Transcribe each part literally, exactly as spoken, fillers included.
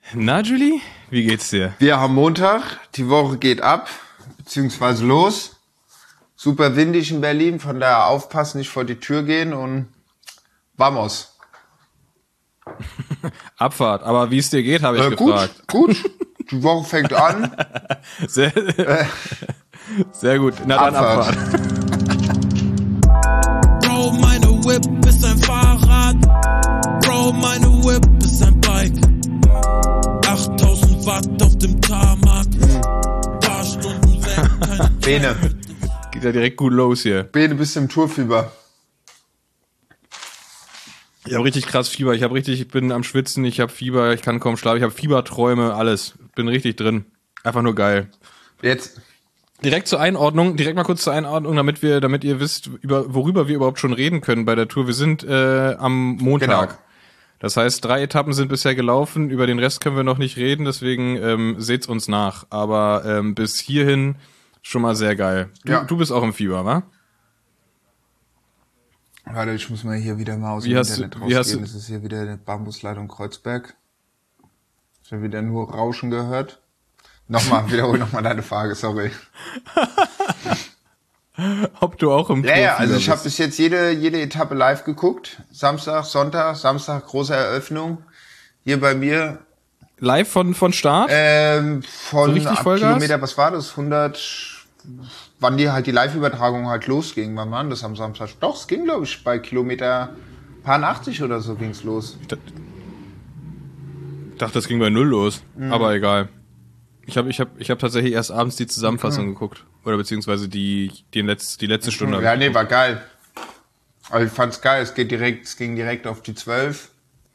Na, Julie, wie geht's dir? Wir haben Montag, die Woche geht ab, beziehungsweise los. Super windig in Berlin, von daher aufpassen, nicht vor die Tür gehen und vamos. Abfahrt, aber wie es dir geht, habe ich äh, gefragt. Gut, gut, die Woche fängt an. Sehr, äh, sehr gut, na dann Abfahrt. Abfahrt. Bro, meine Whip ist ein Fahrrad. Bro, meine Whip ist ein Bike. achttausend Watt auf dem Tarmac. Paar Stunden weg, keine Bene, Geht ja direkt gut los hier. Bene, bist du im Tourfieber? Ich habe richtig krass Fieber, ich habe richtig, ich bin am Schwitzen, ich habe Fieber, ich kann kaum schlafen, ich habe Fieberträume, alles. Bin richtig drin. Einfach nur geil. Jetzt, Direkt zur Einordnung, direkt mal kurz zur Einordnung, damit wir, damit ihr wisst, über worüber wir überhaupt schon reden können bei der Tour. Wir sind äh, am Montag. Genau. Das heißt, drei Etappen sind bisher gelaufen, über den Rest können wir noch nicht reden, deswegen ähm, seht's uns nach. Aber ähm, bis hierhin schon mal sehr geil. Du, Ja. du bist auch im Fieber, wa? warte, ich muss mal hier wieder mal aus Wie dem hast Internet du- wie hast rausgehen. du- Das ist hier wieder eine Bambusleitung Kreuzberg. Ich habe wieder nur Rauschen gehört. Nochmal, wiederhol nochmal deine Frage, sorry. Ob du auch im Ja, ja, Tourfieber also ich habe bist. bis jetzt jede jede Etappe live geguckt. Samstag, Sonntag, Samstag große Eröffnung. Hier bei mir Live von, von Start? ähm, So von richtig ab Vollgas? Kilometer, was war das? hundert, wann die halt die Live-Übertragung halt losging. Wann war das am Samstag? Doch, es ging, glaube ich, bei Kilometer paar achtzig oder so ging's los. Ich dachte, das ging bei null los, Mhm. aber egal. Ich habe ich hab, ich hab tatsächlich erst abends die Zusammenfassung Mhm. geguckt. Oder beziehungsweise die, die, Letz-, die letzte Stunde. hab Ja, ich nee, geguckt. war geil. Also ich fand's geil. Es geht direkt, es ging direkt auf die zwölf.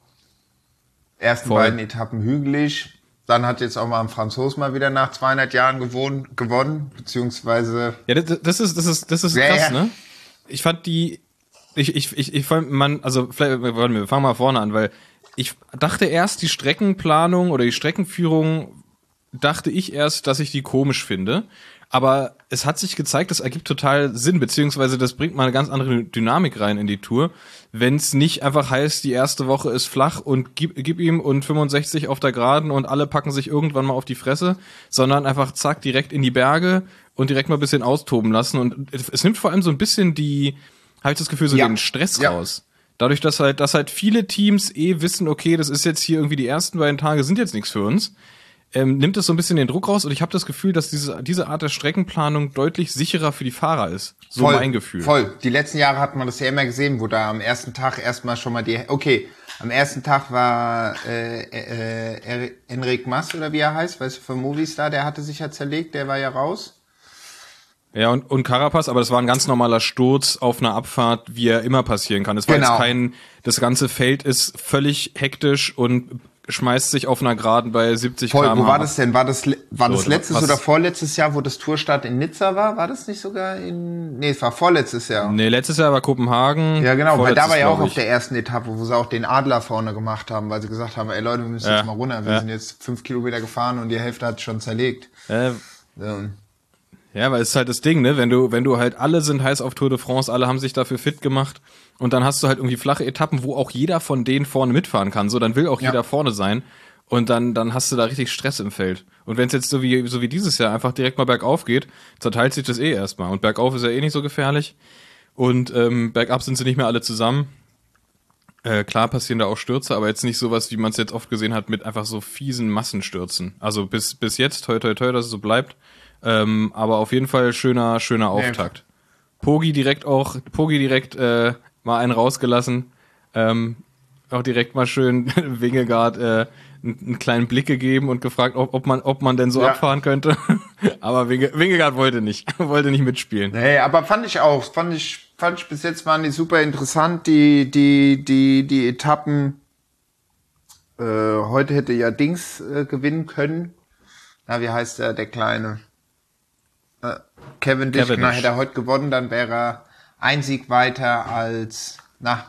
Ersten Voll. beiden Etappen hügelig. Dann hat jetzt auch mal ein Franzos mal wieder nach zweihundert Jahren gewohnt, gewonnen, beziehungsweise Ja, das, das ist, das ist, das ist Ja, krass, ja. ne? Ich fand die, ich, ich, ich, ich fand, man, also, vielleicht, warte, wir fangen mal vorne an, weil ich dachte erst, die Streckenplanung oder die Streckenführung, dachte ich erst, dass ich die komisch finde. Aber es hat sich gezeigt, das ergibt total Sinn, beziehungsweise das bringt mal eine ganz andere Dynamik rein in die Tour, wenn es nicht einfach heißt, die erste Woche ist flach und gib, gib ihm und fünfundsechzig auf der Geraden und alle packen sich irgendwann mal auf die Fresse, sondern einfach zack, direkt in die Berge und direkt mal ein bisschen austoben lassen. Und es nimmt vor allem so ein bisschen die, habe ich das Gefühl, so Ja. den Stress Ja. raus. Dadurch, dass halt, dass halt viele Teams eh wissen, okay, das ist jetzt hier irgendwie die ersten beiden Tage sind jetzt nichts für uns, ähm, nimmt es so ein bisschen den Druck raus und ich habe das Gefühl, dass diese, diese Art der Streckenplanung deutlich sicherer für die Fahrer ist. So voll, mein Gefühl. Voll. Die letzten Jahre hat man das ja immer gesehen, wo da am ersten Tag erstmal schon mal die, okay, am ersten Tag war äh, äh, äh, Enric Mas oder wie er heißt, weißt du, von Movistar, der hatte sich ja zerlegt, der war ja raus. Ja, und, und Carapaz, aber das war ein ganz normaler Sturz auf einer Abfahrt, wie er immer passieren kann. Es war Genau. jetzt kein, das ganze Feld ist völlig hektisch und schmeißt sich auf einer Geraden bei siebzig Voll, Kilometer pro Stunde wo war ab. das denn? War das, le- war So, das letztes was- oder vorletztes Jahr, wo das Tourstart in Nizza war? War das nicht sogar in, nee, es war vorletztes Jahr. Nee, letztes Jahr war Kopenhagen. Ja, genau, weil da vorletztes, war ja auch glaub auf ich. der ersten Etappe, wo sie auch den Adler vorne gemacht haben, weil sie gesagt haben, ey Leute, wir müssen Ja, jetzt mal runter. Wir ja. sind jetzt fünf Kilometer gefahren und die Hälfte hat schon zerlegt. Äh, So. Ja, weil es ist halt das Ding, ne? Wenn du, wenn du halt alle sind heiß auf Tour de France, alle haben sich dafür fit gemacht und dann hast du halt irgendwie flache Etappen, wo auch jeder von denen vorne mitfahren kann. So, dann will auch Ja. jeder vorne sein und dann, dann hast du da richtig Stress im Feld. Und wenn es jetzt so wie, so wie dieses Jahr einfach direkt mal bergauf geht, zerteilt sich das eh erstmal. Und bergauf ist ja eh nicht so gefährlich. Und ähm, bergab sind sie nicht mehr alle zusammen. Äh, klar passieren da auch Stürze, aber jetzt nicht sowas, wie man es jetzt oft gesehen hat, mit einfach so fiesen Massenstürzen. Also bis, bis jetzt, toi toi toi, dass es so bleibt. Ähm, aber auf jeden Fall schöner, schöner Auftakt. Pogi direkt auch, Pogi direkt äh, mal einen rausgelassen. Ähm, auch direkt mal schön Wingegaard äh, einen, einen kleinen Blick gegeben und gefragt, ob, ob man, ob man denn so Ja. abfahren könnte. Aber Winge, Wingegaard wollte nicht, wollte nicht mitspielen. Nee, aber fand ich auch, fand ich, fand ich bis jetzt waren die super interessant, die, die, die, die Etappen. Äh, heute hätte ja Dings äh, gewinnen können. Na, wie heißt der, der Kleine? Äh, Kevin Dish, Cavendish. genau, hätte er heute gewonnen, dann wäre er ein Sieg weiter als, na,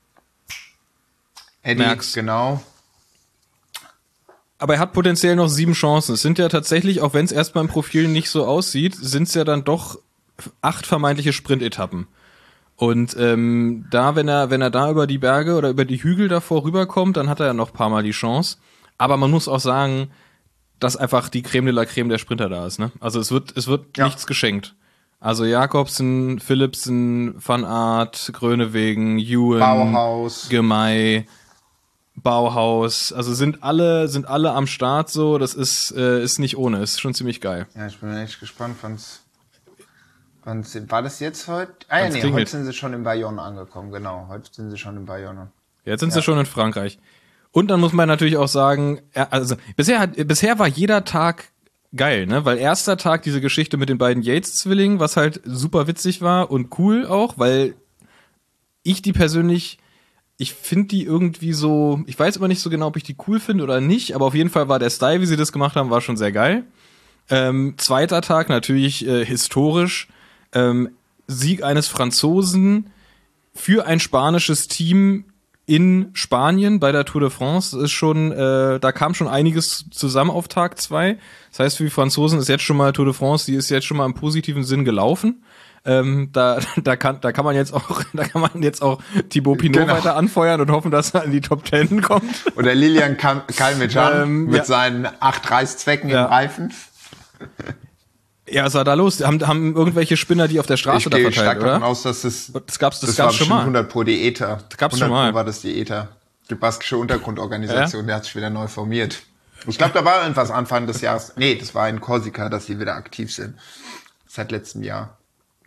Eddie, Merckx. genau. Aber er hat potenziell noch sieben Chancen. Es sind ja tatsächlich, auch wenn es erstmal im Profil nicht so aussieht, sind es ja dann doch acht vermeintliche Sprintetappen. Und ähm, da, wenn er, wenn er da über die Berge oder über die Hügel davor rüberkommt, dann hat er ja noch ein paar Mal die Chance. Aber man muss auch sagen, dass einfach die Creme de la Creme der Sprinter da ist. Ne? Also es wird, es wird ja. nichts geschenkt. Also Jakobsen, Philipsen, Van Aert, Groenewegen, Ewan, Bauhaus, Gemey, Bauhaus. Also sind alle, sind alle am Start so. Das ist, äh, ist nicht ohne. Ist schon ziemlich geil. Ja, ich bin echt gespannt, wann's, wann's, war das jetzt heute? Ah ja, nee, klingelt. Heute sind sie schon in Bayonne angekommen. Genau, heute sind sie schon in Bayonne. Jetzt sind ja. sie schon in Frankreich. Und dann muss man natürlich auch sagen, also bisher hat, bisher war jeder Tag geil, ne? Weil erster Tag diese Geschichte mit den beiden Yates-Zwillingen, was halt super witzig war und cool auch, weil ich die persönlich, ich finde die irgendwie so, ich weiß aber nicht so genau, ob ich die cool finde oder nicht, aber auf jeden Fall war der Style, wie sie das gemacht haben, war schon sehr geil. Ähm, zweiter Tag natürlich äh, historisch, ähm, Sieg eines Franzosen für ein spanisches Team in Spanien bei der Tour de France. Ist schon, äh, da kam schon einiges zusammen auf Tag zwei. Das heißt, für die Franzosen ist jetzt schon mal Tour de France, die ist jetzt schon mal im positiven Sinn gelaufen. Ähm, da, da kann, da kann man jetzt auch, da kann man jetzt auch Thibaut Pinot genau. weiter anfeuern und hoffen, dass er in die Top Ten kommt. Oder Lilian Calmejean ähm, mit ja. seinen acht Reißzwecken ja. im Reifen. Ja, was war da los? Haben, haben irgendwelche Spinner die auf der Straße ich da verteilt, stark oder? davon aus, dass es, das gab's, das, das gab's war schon mal. hundert Pro die E T A. Das gab's schon mal. Pro war das die E T A. Die baskische Untergrundorganisation, ja? Der hat sich wieder neu formiert. Ich glaube, da war irgendwas Anfang des Jahres. Nee, das war in Korsika, dass sie wieder aktiv sind. Seit letztem Jahr.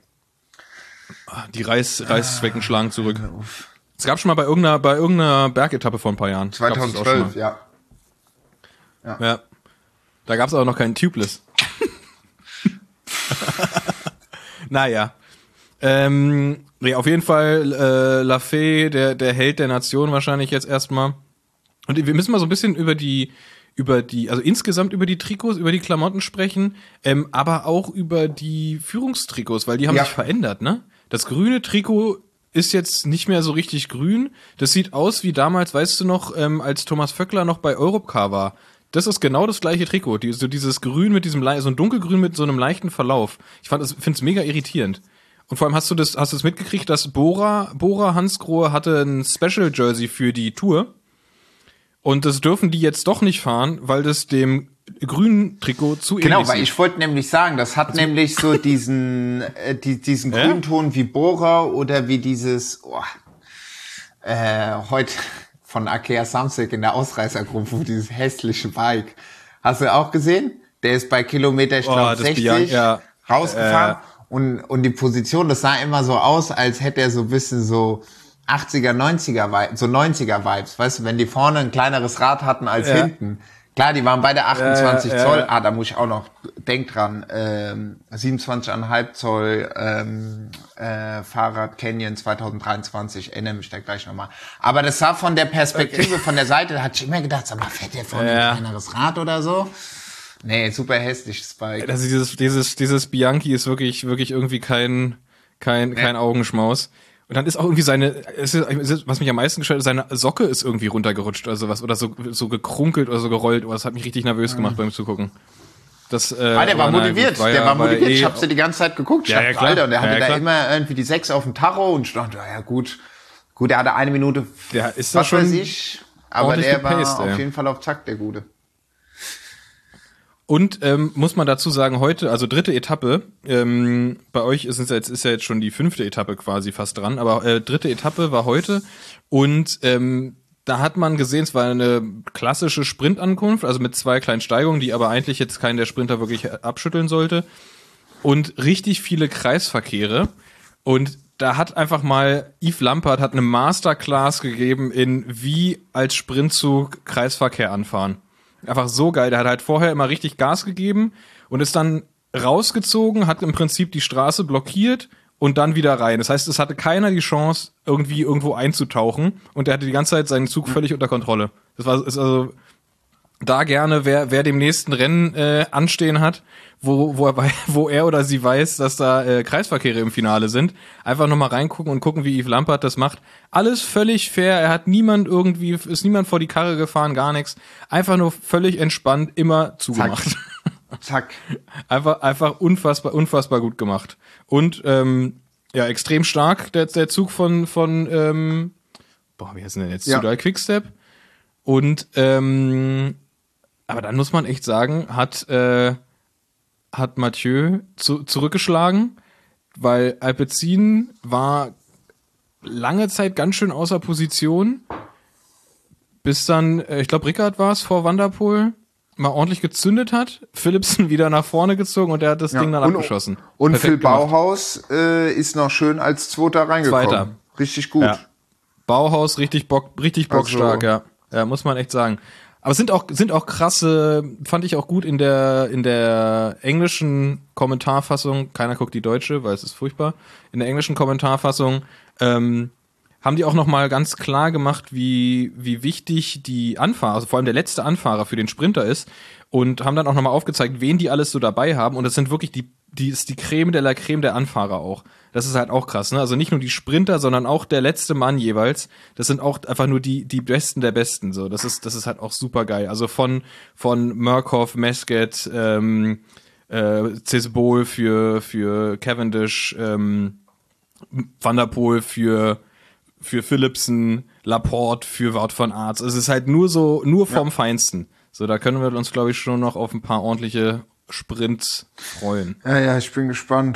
Die Reiß, Reißzwecken schlagen zurück. Es gab schon mal bei irgendeiner, bei irgendeiner Bergetappe vor ein paar Jahren. zweitausendzwölf, ja. ja. Ja. Da gab's aber noch keinen Tubeless. Naja. Ähm, ja, auf jeden Fall äh, Lafay, der, der Held der Nation wahrscheinlich jetzt erstmal. Und wir müssen mal so ein bisschen über die, über die, also insgesamt über die Trikots, über die Klamotten sprechen, ähm, aber auch über die Führungstrikots, weil die haben ja. sich verändert, ne? Das grüne Trikot ist jetzt nicht mehr so richtig grün. Das sieht aus wie damals, weißt du noch, ähm, als Thomas Vöckler noch bei Europcar war. Das ist genau das gleiche Trikot. Die, so dieses Grün mit diesem, so ein dunkelgrün mit so einem leichten Verlauf. Ich fand, das, finde es mega irritierend. Und vor allem hast du das, hast du es mitgekriegt, dass Bora, Bora Hansgrohe hatte ein Special Jersey für die Tour. Und das dürfen die jetzt doch nicht fahren, weil das dem grünen Trikot zu ähnlich ist. Genau, weil ich wollte nämlich sagen, das hat also, nämlich so diesen, äh, die, diesen äh? Grünton wie Bora oder wie dieses, oh, äh, heute von Akea Samsic in der Ausreißergruppe, dieses hässliche Bike. Hast du auch gesehen? Der ist bei Kilometer, ich glaube, oh, sechzig Bian- ja. rausgefahren. Äh. Und, und die Position, das sah immer so aus, als hätte er so ein bisschen so achtziger, neunziger Vibes, so neunziger Vibes. Weißt du, wenn die vorne ein kleineres Rad hatten als ja. hinten. Klar, die waren beide achtundzwanzig ja, Zoll. Ja. Ah, da muss ich auch noch, denk dran, ähm, siebenundzwanzig Komma fünf Zoll ähm, äh, Fahrrad Canyon zwanzig dreiundzwanzig, erinnere mich da gleich nochmal. Aber das sah von der Perspektive, okay. von der Seite, da hatte ich immer gedacht, sag mal, fährt der vorne ja. ein kleineres Rad oder so? Nee, super hässliches Bike. Also dieses, dieses, dieses Bianchi ist wirklich, wirklich irgendwie kein, kein, nee. kein Augenschmaus. Und dann ist auch irgendwie seine, es ist, was mich am meisten gestört hat, seine Socke ist irgendwie runtergerutscht oder sowas, oder so, so gekrunkelt oder so gerollt. Oh, das hat mich richtig nervös gemacht mhm. beim Zugucken. Das, äh, ah, der war motiviert, war der ja, war motiviert. Eh, ich hab sie die ganze Zeit geguckt. Ich ja, ja, dachte, Alter, und der hatte ja, da immer irgendwie die sechs auf dem Tacho und ich dachte, ja gut, gut, der hatte eine Minute, der ist was schon weiß ich, aber der gepaced, war ey. auf jeden Fall auf Takt, der Gute. Und ähm, muss man dazu sagen, heute, also dritte Etappe, ähm, bei euch ist es jetzt, ist ja jetzt schon die fünfte Etappe quasi fast dran, aber äh, dritte Etappe war heute und ähm, da hat man gesehen, es war eine klassische Sprintankunft, also mit zwei kleinen Steigungen, die aber eigentlich jetzt keinen der Sprinter wirklich abschütteln sollte und richtig viele Kreisverkehre und da hat einfach mal Yves Lampaert hat eine Masterclass gegeben in wie als Sprintzug Kreisverkehr anfahren. Einfach so geil. Der hat halt vorher immer richtig Gas gegeben und ist dann rausgezogen, hat im Prinzip die Straße blockiert und dann wieder rein. Das heißt, es hatte keiner die Chance, irgendwie irgendwo einzutauchen und der hatte die ganze Zeit seinen Zug völlig unter Kontrolle. Das war ist also da gerne, wer wer dem nächsten Rennen äh, anstehen hat, wo wo er, wo er oder sie weiß, dass da äh, Kreisverkehre im Finale sind, einfach nochmal reingucken und gucken, wie Yves Lampaert das macht. Alles völlig fair, er hat niemand irgendwie, ist niemand vor die Karre gefahren, gar nichts. Einfach nur völlig entspannt, immer zugemacht. Zack. Zack. Einfach, einfach unfassbar, unfassbar gut gemacht. Und ähm, ja, extrem stark, der, der Zug von, von ähm, boah, wie heißt denn der jetzt? Ja. Soudal Quickstep. Und ähm, aber dann muss man echt sagen, hat äh, hat Mathieu zu, zurückgeschlagen, weil Alpecin war lange Zeit ganz schön außer Position, bis dann, äh, ich glaube Ricard war es vor Van der Poel, mal ordentlich gezündet hat, Philipsen wieder nach vorne gezogen und der hat das Ja. Ding dann und, abgeschossen. Und Perfekt Phil gemacht. Bauhaus äh, ist noch schön als Zweiter reingekommen. Zweiter. Richtig gut. Ja. Bauhaus richtig bock, richtig bockstark, Also- ja. Ja, muss man echt sagen. Aber es sind auch, sind auch krasse, fand ich auch gut in der, in der englischen Kommentarfassung, keiner guckt die deutsche, weil es ist furchtbar, in der englischen Kommentarfassung, ähm, haben die auch nochmal ganz klar gemacht, wie, wie wichtig die Anfahrer, also vor allem der letzte Anfahrer für den Sprinter ist und haben dann auch nochmal aufgezeigt, wen die alles so dabei haben und das sind wirklich die, die ist die Creme de la Creme der Anfahrer auch. Das ist halt auch krass, ne? Also nicht nur die Sprinter, sondern auch der letzte Mann jeweils. Das sind auch einfach nur die, die Besten der Besten, so. Das ist, das ist halt auch super geil. Also von, von Murkoff, Mesket, ähm, äh, Cesbol für, für Cavendish, ähm, Van der Poel für, für Philipsen, Laporte für Wout van Aert. Es ist halt nur so, nur vom ja. Feinsten. So, da können wir uns, glaube ich, schon noch auf ein paar ordentliche Sprints freuen. Ja, ja, ich bin gespannt.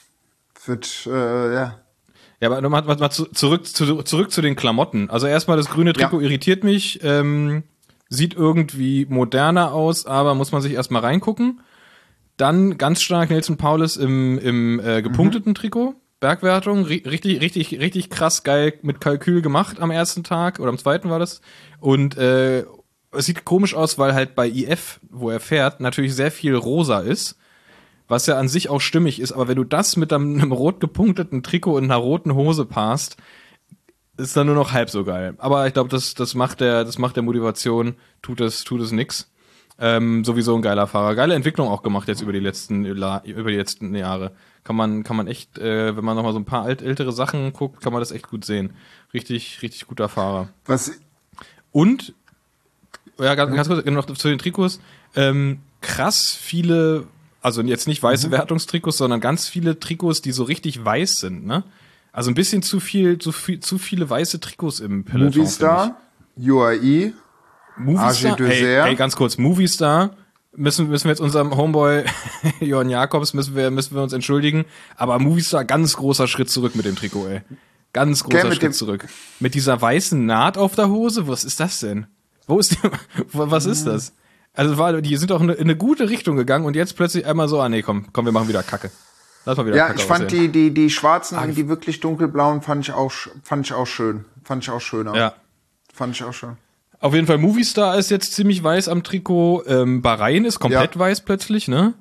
Wird, äh, ja. Ja, aber mal, mal, mal zu, zurück, zu, zurück zu den Klamotten. Also erstmal, das grüne Trikot ja. irritiert mich. Ähm, sieht irgendwie moderner aus, aber muss man sich erstmal reingucken. Dann ganz stark Nelson Paulus im, im äh, gepunkteten mhm. Trikot. Bergwertung, richtig, richtig, richtig krass geil mit Kalkül gemacht am ersten Tag oder am zweiten war das. Und äh, es sieht komisch aus, weil halt bei I F, wo er fährt, natürlich sehr viel rosa ist, was ja an sich auch stimmig ist. Aber wenn du das mit einem, einem rot gepunkteten Trikot und einer roten Hose passt, ist dann nur noch halb so geil. Aber ich glaube, das, das macht der, das macht der Motivation, tut es, tut es nix. Ähm, sowieso ein geiler Fahrer. Geile Entwicklung auch gemacht jetzt über die letzten, über die letzten Jahre. Kann man, kann man echt, äh, wenn man nochmal so ein paar alt, ältere Sachen guckt, kann man das echt gut sehen. Richtig, richtig guter Fahrer. Was? Und, ja, ganz, ganz kurz, noch zu den Trikots, ähm, krass viele, also jetzt nicht weiße mhm. Wertungstrikots, sondern ganz viele Trikots, die so richtig weiß sind, ne? Also ein bisschen zu viel, zu viel, zu viele weiße Trikots im Peloton. Movistar, U A E, Movistar, ey, ey, ganz kurz, Movistar, müssen, müssen wir jetzt unserem Homeboy Johann Jakobs, müssen wir, müssen wir uns entschuldigen, aber Movistar, ganz großer Schritt zurück mit dem Trikot, ey. Ganz großer Schritt dem zurück. Mit dieser weißen Naht auf der Hose, was ist das denn? Wo ist die, was ist das? Also war, die sind auch in eine, in eine gute Richtung gegangen und jetzt plötzlich einmal so, ah nee, komm, komm, wir machen wieder Kacke. Lass mal wieder ja, Kacke ich fand aussehen. die, die, die schwarzen, ah, die wirklich dunkelblauen, fand ich auch, fand ich auch schön. Fand ich auch schöner. Ja. Fand ich auch schön. Auf jeden Fall, Movistar ist jetzt ziemlich weiß am Trikot. Ähm, Bahrain ist komplett ja. weiß plötzlich, ne?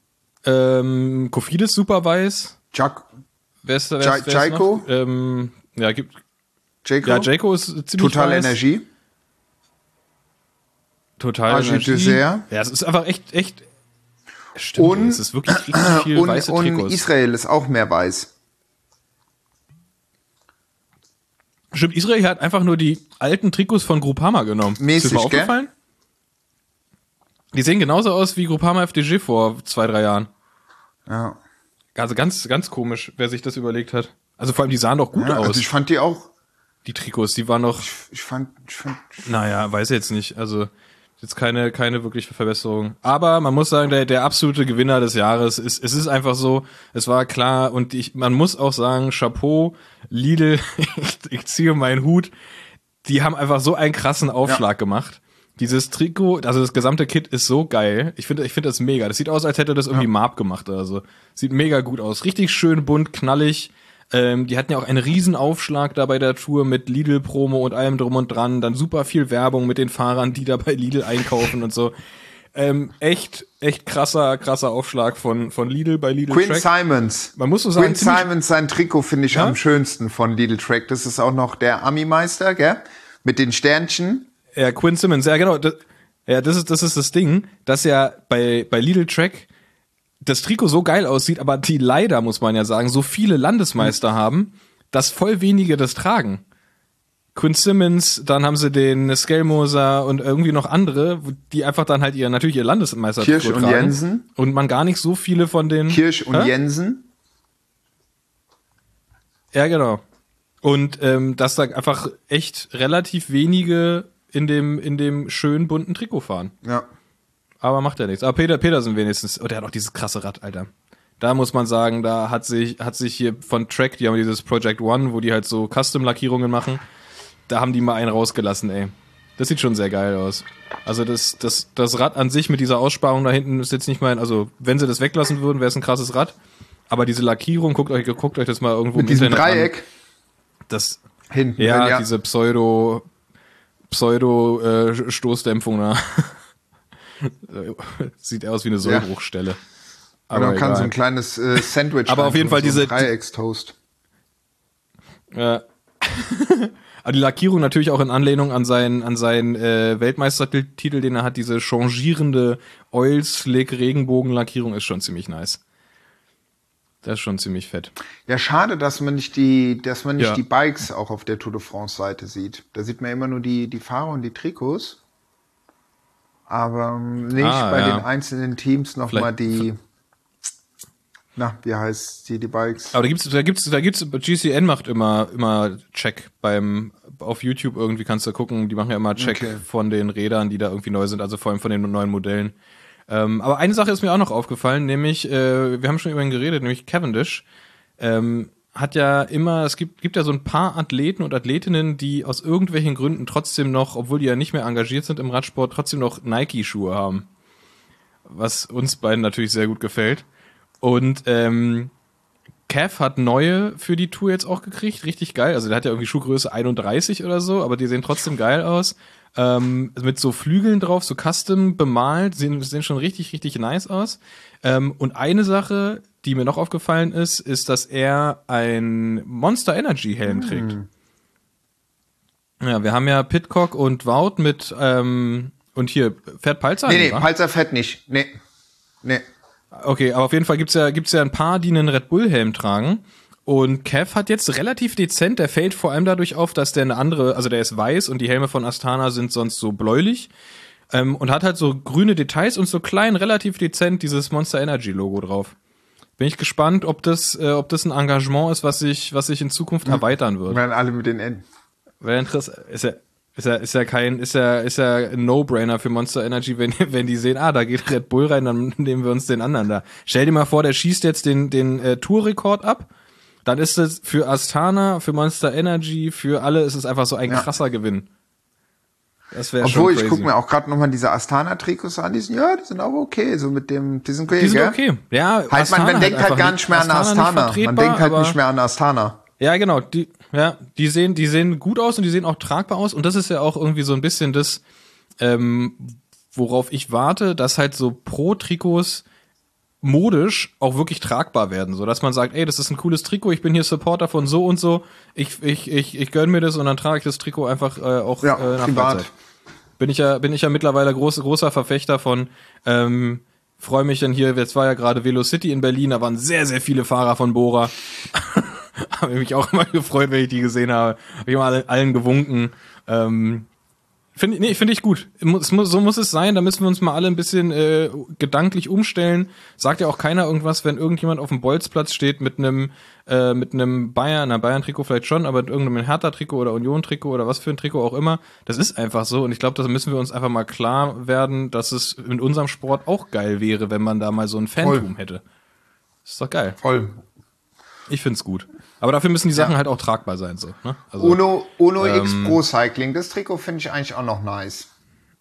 Ähm, Cofidis super weiß. Jack. Wer ist, wer ist, wer ist noch? Ähm, ja, gibt. Jayco? Ja, Jayco ist ziemlich Total weiß. Energie. Total Argy Energie. Dessert. Ja, es ist einfach echt, echt. Stimmt, und, es ist wirklich richtig viel und, weiße und Trikots. Israel ist auch mehr weiß. Stimmt, Israel hat einfach nur die alten Trikots von Groupama genommen. Mäßig, ist dir mal gell? aufgefallen? Die sehen genauso aus wie Groupama F D G vor zwei, drei Jahren. Ja. Also ganz, ganz komisch, wer sich das überlegt hat. Also vor allem, die sahen doch gut ja, aus. Also ich fand die auch. Die Trikots, die waren noch. Ich, ich fand, ich fand. Naja, weiß jetzt nicht. Also jetzt keine, keine wirkliche Verbesserung. Aber man muss sagen, der, der absolute Gewinner des Jahres ist, es ist einfach so, es war klar und ich, man muss auch sagen, Chapeau, Lidl, ich, ich ziehe meinen Hut, die haben einfach so einen krassen Aufschlag ja. gemacht. Dieses Trikot, also das gesamte Kit ist so geil. Ich finde, ich finde das mega. Das sieht aus, als hätte das irgendwie ja. Marb gemacht oder so. Sieht mega gut aus. Richtig schön bunt, knallig. Ähm, die hatten ja auch einen riesen Aufschlag da bei der Tour mit Lidl-Promo und allem drum und dran. Dann super viel Werbung mit den Fahrern, die da bei Lidl einkaufen und so. Ähm, echt, echt krasser, krasser Aufschlag von, von Lidl bei Lidl Quinn Track. Simons. Man muss so sagen, Quinn Simons, sein Trikot finde ich ja? am schönsten von Lidl Track. Das ist auch noch der Ami-Meister, gell? Mit den Sternchen. Ja, Quinn Simmons, ja genau. Das, ja, das ist, das ist das Ding, dass ja bei, bei Lidl Track das Trikot so geil aussieht, aber die leider, muss man ja sagen, so viele Landesmeister mhm. haben, dass voll wenige das tragen. Quinn Simmons, dann haben sie den Skelmoser und irgendwie noch andere, die einfach dann halt ihr, natürlich ihr Landesmeister Kirsch und tragen. Jensen. Und man gar nicht so viele von den... Kirsch und Hä? Jensen. Ja, genau. Und ähm, dass da einfach echt relativ wenige in dem, in dem schönen bunten Trikot fahren. Ja. Aber macht ja nichts. Aber Peter Petersen wenigstens, oh, der hat auch dieses krasse Rad, Alter. Da muss man sagen, da hat sich, hat sich hier von Trek, die haben dieses Project One, wo die halt so Custom-Lackierungen machen, da haben die mal einen rausgelassen, ey. Das sieht schon sehr geil aus. Also das, das, das Rad an sich mit dieser Aussparung da hinten ist jetzt nicht mein, also wenn sie das weglassen würden, wäre es ein krasses Rad. Aber diese Lackierung, guckt euch, guckt euch das mal irgendwo mit im diesem Internet Dreieck an. Das, hinten. ja, ja, diese Pseudo, Pseudo-Stoßdämpfung da. Sieht aus wie eine Sollbruchstelle. Aber man kann so ein kleines äh, Sandwich aber auf jeden Fall so diese Dreieckstoast. Ja. Aber die Lackierung natürlich auch in Anlehnung an seinen an seinen äh, Weltmeistertitel, den er hat, diese changierende Oil Slick Regenbogenlackierung ist schon ziemlich nice. Das ist schon ziemlich fett. Ja, schade, dass man nicht die dass man nicht Ja. die Bikes auch auf der Tour de France Seite sieht. Da sieht man immer nur die die Fahrer und die Trikots. Aber ähm, nicht Ah, bei ja. den einzelnen Teams noch Vielleicht- mal die na, wie heißt die die Bikes? Aber da gibt's da gibt's da gibt's G C N macht immer immer Check beim auf YouTube irgendwie kannst du gucken, die machen ja immer Check Okay. von den Rädern, die da irgendwie neu sind, also vor allem von den neuen Modellen. Ähm, aber eine Sache ist mir auch noch aufgefallen, nämlich äh, wir haben schon über ihn geredet, nämlich Cavendish ähm, hat ja immer, es gibt gibt ja so ein paar Athleten und Athletinnen, die aus irgendwelchen Gründen trotzdem noch, obwohl die ja nicht mehr engagiert sind im Radsport, trotzdem noch Nike-Schuhe haben. Was uns beiden natürlich sehr gut gefällt. Und ähm, Cav hat neue für die Tour jetzt auch gekriegt, richtig geil. Also der hat ja irgendwie Schuhgröße einunddreißig oder so, aber die sehen trotzdem geil aus. Ähm, mit so Flügeln drauf, so custom bemalt, sehen, sehen schon richtig, richtig nice aus. Ähm, und eine Sache, die mir noch aufgefallen ist, ist, dass er ein Monster Energy Helm trägt. Ja, wir haben ja Pidcock und Wout mit, ähm, und hier, fährt Palzer? Nee, nee, wa? Palzer fährt nicht. Nee. Nee. Okay, aber auf jeden Fall gibt's ja, gibt's ja ein paar, die einen Red Bull Helm tragen. Und Cav hat jetzt relativ dezent, der fällt vor allem dadurch auf, dass der eine andere, also der ist weiß und die Helme von Astana sind sonst so bläulich. Ähm, und hat halt so grüne Details und so klein, relativ dezent dieses Monster Energy Logo drauf. Bin ich gespannt, ob das, äh, ob das ein Engagement ist, was sich, was sich in Zukunft erweitern wird. Werden alle mit den N. Wäre interessant. Ist ja, ist ja, ist ja kein, ist ja, ist ja ein No-Brainer für Monster Energy, wenn, wenn die sehen, ah, da geht Red Bull rein, dann nehmen wir uns den anderen da. Stell dir mal vor, der schießt jetzt den, den äh, Tourrekord ab. Dann ist es für Astana, für Monster Energy, für alle ist es einfach so ein Ja. krasser Gewinn. Das wäre schon Obwohl, crazy. ich gucke mir auch gerade nochmal diese Astana-Trikots an, die sind, ja, die sind auch okay, so mit dem, die sind okay, Die sind gell? okay. Ja, Halt, Astana man, man denkt halt einfach gar nicht mehr an Astana. Man vertretbar, denkt halt aber- nicht mehr an Astana. Ja, genau. Die, ja, die sehen, die sehen gut aus und die sehen auch tragbar aus. Und das ist ja auch irgendwie so ein bisschen das, ähm, worauf ich warte, dass halt so Pro-Trikots modisch auch wirklich tragbar werden, so dass man sagt, ey, das ist ein cooles Trikot, ich bin hier Supporter von so und so, ich ich ich ich gönn mir das und dann trage ich das Trikot einfach äh, auch Ja, äh, nach privat. Freizeit. Bin ich ja bin ich ja mittlerweile groß, großer Verfechter von. Ähm, freue mich dann hier, jetzt war ja gerade Velocity in Berlin, da waren sehr sehr viele Fahrer von Bora. Habe mich auch immer gefreut, wenn ich die gesehen habe. Habe ich immer allen, allen gewunken. Ähm, Finde nee, finde ich gut. Es muss, so muss es sein, da müssen wir uns mal alle ein bisschen äh, gedanklich umstellen. Sagt ja auch keiner irgendwas, wenn irgendjemand auf dem Bolzplatz steht mit einem äh, mit einem Bayern, einer Bayern-Trikot vielleicht schon, aber mit irgendeinem Hertha-Trikot oder Union-Trikot oder was für ein Trikot auch immer. Das ist einfach so und ich glaube, da müssen wir uns einfach mal klar werden, dass es in unserem Sport auch geil wäre, wenn man da mal so ein Fantum Voll. hätte. Ist doch geil. Voll. Ich find's gut. Aber dafür müssen die Sachen Ja. halt auch tragbar sein, so. Ne? Also, Uno, Uno X ähm, Pro Cycling, das Trikot finde ich eigentlich auch noch nice.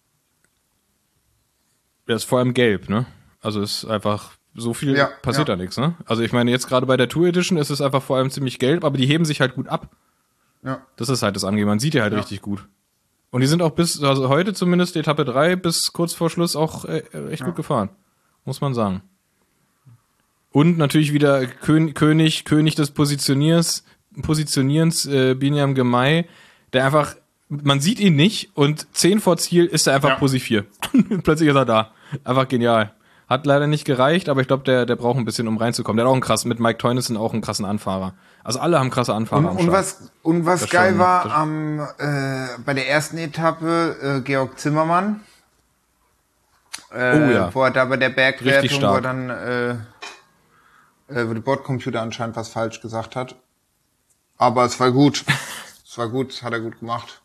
das ist vor allem gelb, ne? Also ist einfach so viel Ja, passiert ja. da nichts, ne? Also ich meine, jetzt gerade bei der Tour Edition ist es einfach vor allem ziemlich gelb, aber die heben sich halt gut ab. Ja. Das ist halt das Angehen. Man sieht die halt Ja. richtig gut. Und die sind auch bis, also heute zumindest die Etappe drei bis kurz vor Schluss auch äh, echt gut gefahren. Muss man sagen. Und natürlich wieder König, König, König des Positionierens, Positionierens, äh, Binyam Gemay, der einfach, man sieht ihn nicht und zehn vor Ziel ist er einfach Ja. Posi vier. Plötzlich ist er da. Einfach genial. Hat leider nicht gereicht, aber ich glaube, der, der braucht ein bisschen, um reinzukommen. Der hat auch einen krassen, mit Mike Teunissen auch einen krassen Anfahrer. Also alle haben krasse Anfahrer Und, am und Start. was, und was Das geil schon- war das- am, äh, bei der ersten Etappe, äh, Georg Zimmermann. Äh, Oh ja. Wo er da bei der Richtig Bergwertung, wo er stark. dann, äh, äh, wo der Bordcomputer anscheinend was falsch gesagt hat. Aber es war gut. Es war gut, hat er gut gemacht.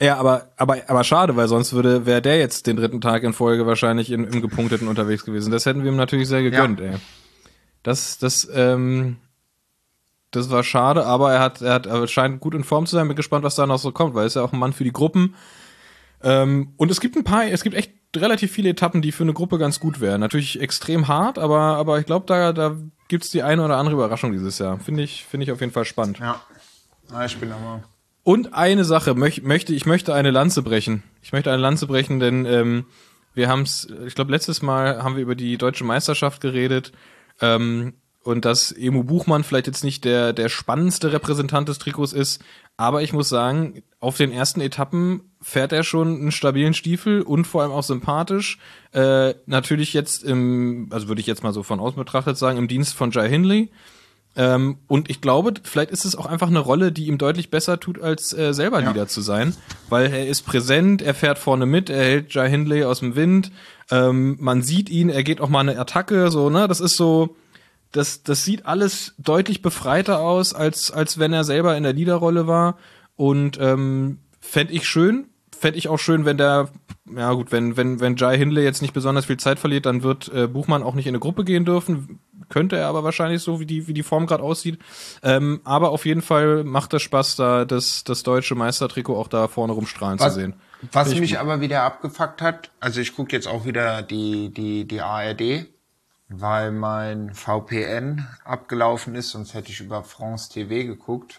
Ja, aber, aber, aber schade, weil sonst würde, wäre der jetzt den dritten Tag in Folge wahrscheinlich in, im Gepunkteten unterwegs gewesen. Das hätten wir ihm natürlich sehr gegönnt, ja. ey. Das, das, ähm, das war schade, aber er hat, er hat, er scheint gut in Form zu sein. Bin gespannt, was da noch so kommt, weil er ist ja auch ein Mann für die Gruppen. Ähm, und es gibt ein paar, es gibt echt relativ viele Etappen, die für eine Gruppe ganz gut wären. Natürlich extrem hart, aber, aber ich glaube, da, da gibt's die eine oder andere Überraschung dieses Jahr. Finde ich, finde ich auf jeden Fall spannend. Ja, ja ich bin aber. Und eine Sache möch, möchte, ich möchte eine Lanze brechen. Ich möchte eine Lanze brechen, denn ähm, wir haben es, ich glaube, letztes Mal haben wir über die deutsche Meisterschaft geredet. Ähm, und dass Emu Buchmann vielleicht jetzt nicht der, der spannendste Repräsentant des Trikots ist, aber ich muss sagen, auf den ersten Etappen fährt er schon einen stabilen Stiefel und vor allem auch sympathisch. Äh, natürlich jetzt im, also würde ich jetzt mal so von außen betrachtet sagen, im Dienst von Jai Hindley. Ähm, und ich glaube, vielleicht ist es auch einfach eine Rolle, die ihm deutlich besser tut, als äh, selber ja. Leader zu sein, weil er ist präsent, er fährt vorne mit, er hält Jai Hindley aus dem Wind, ähm, man sieht ihn, er geht auch mal eine Attacke, so, ne, das ist so, das, das sieht alles deutlich befreiter aus, als, als wenn er selber in der Leaderrolle war und ähm, fände ich schön, fände ich auch schön, wenn der, ja gut, wenn, wenn, wenn Jai Hindley jetzt nicht besonders viel Zeit verliert, dann wird äh, Buchmann auch nicht in eine Gruppe gehen dürfen. Könnte er aber wahrscheinlich so, wie die, wie die Form gerade aussieht. Ähm, aber auf jeden Fall macht es Spaß, da das, das deutsche Meistertrikot auch da vorne rumstrahlen was, zu sehen. Was Finde mich aber wieder abgefuckt hat, also ich gucke jetzt auch wieder die, die, die A R D, weil mein V P N abgelaufen ist, sonst hätte ich über France T V geguckt.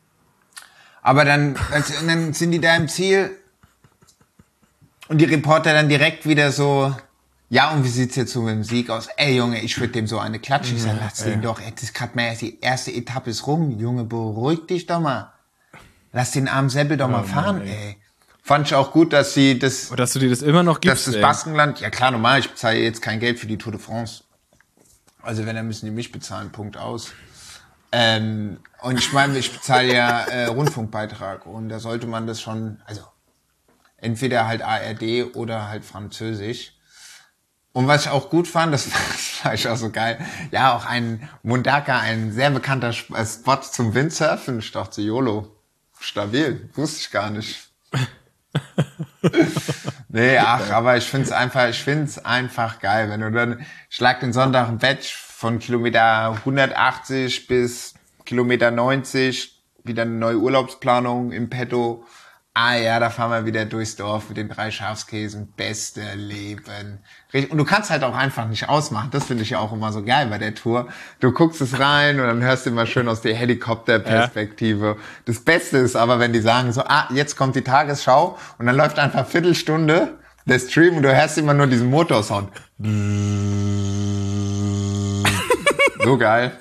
Aber dann, also, dann sind die da im Ziel und die Reporter dann direkt wieder so, ja, und wie sieht's jetzt so mit dem Sieg aus? Ey, Junge, ich würde dem so eine klatschen. Ich sag, lass den doch, ey, das ist gerade mal, die erste Etappe ist rum. Junge, beruhig dich doch mal. Lass den armen Seppel doch mal fahren, Mann, ey. ey. Fand ich auch gut, dass sie das... Und dass du dir das immer noch gibst, Dass das ey. Baskenland... Ja klar, normal, ich bezahle jetzt kein Geld für die Tour de France. Also wenn, dann müssen die mich bezahlen, Punkt aus. Ähm, und ich meine, ich bezahle ja äh, Rundfunkbeitrag. Und da sollte man das schon... Also entweder halt A R D oder halt Französisch. Und was ich auch gut fand, das war ich auch so geil, ja, auch ein Mundaka, ein sehr bekannter Spot zum Windsurfen. Ich dachte, YOLO, stabil, wusste ich gar nicht. Nee, ach, aber ich find's einfach, ich find's einfach geil, wenn du dann, ich lag den Sonntag im Bett von Kilometer hundertachtzig bis Kilometer neunzig, wieder eine neue Urlaubsplanung im Petto. Ah ja, da fahren wir wieder durchs Dorf mit den drei Schafskäsen. Beste Leben. Und du kannst halt auch einfach nicht ausmachen. Das finde ich ja auch immer so geil bei der Tour. Du guckst es rein und dann hörst du immer schön aus der Helikopterperspektive. Ja. Das Beste ist aber, wenn die sagen so, ah, jetzt kommt die Tagesschau und dann läuft einfach Viertelstunde der Stream und du hörst immer nur diesen Motorsound. So geil.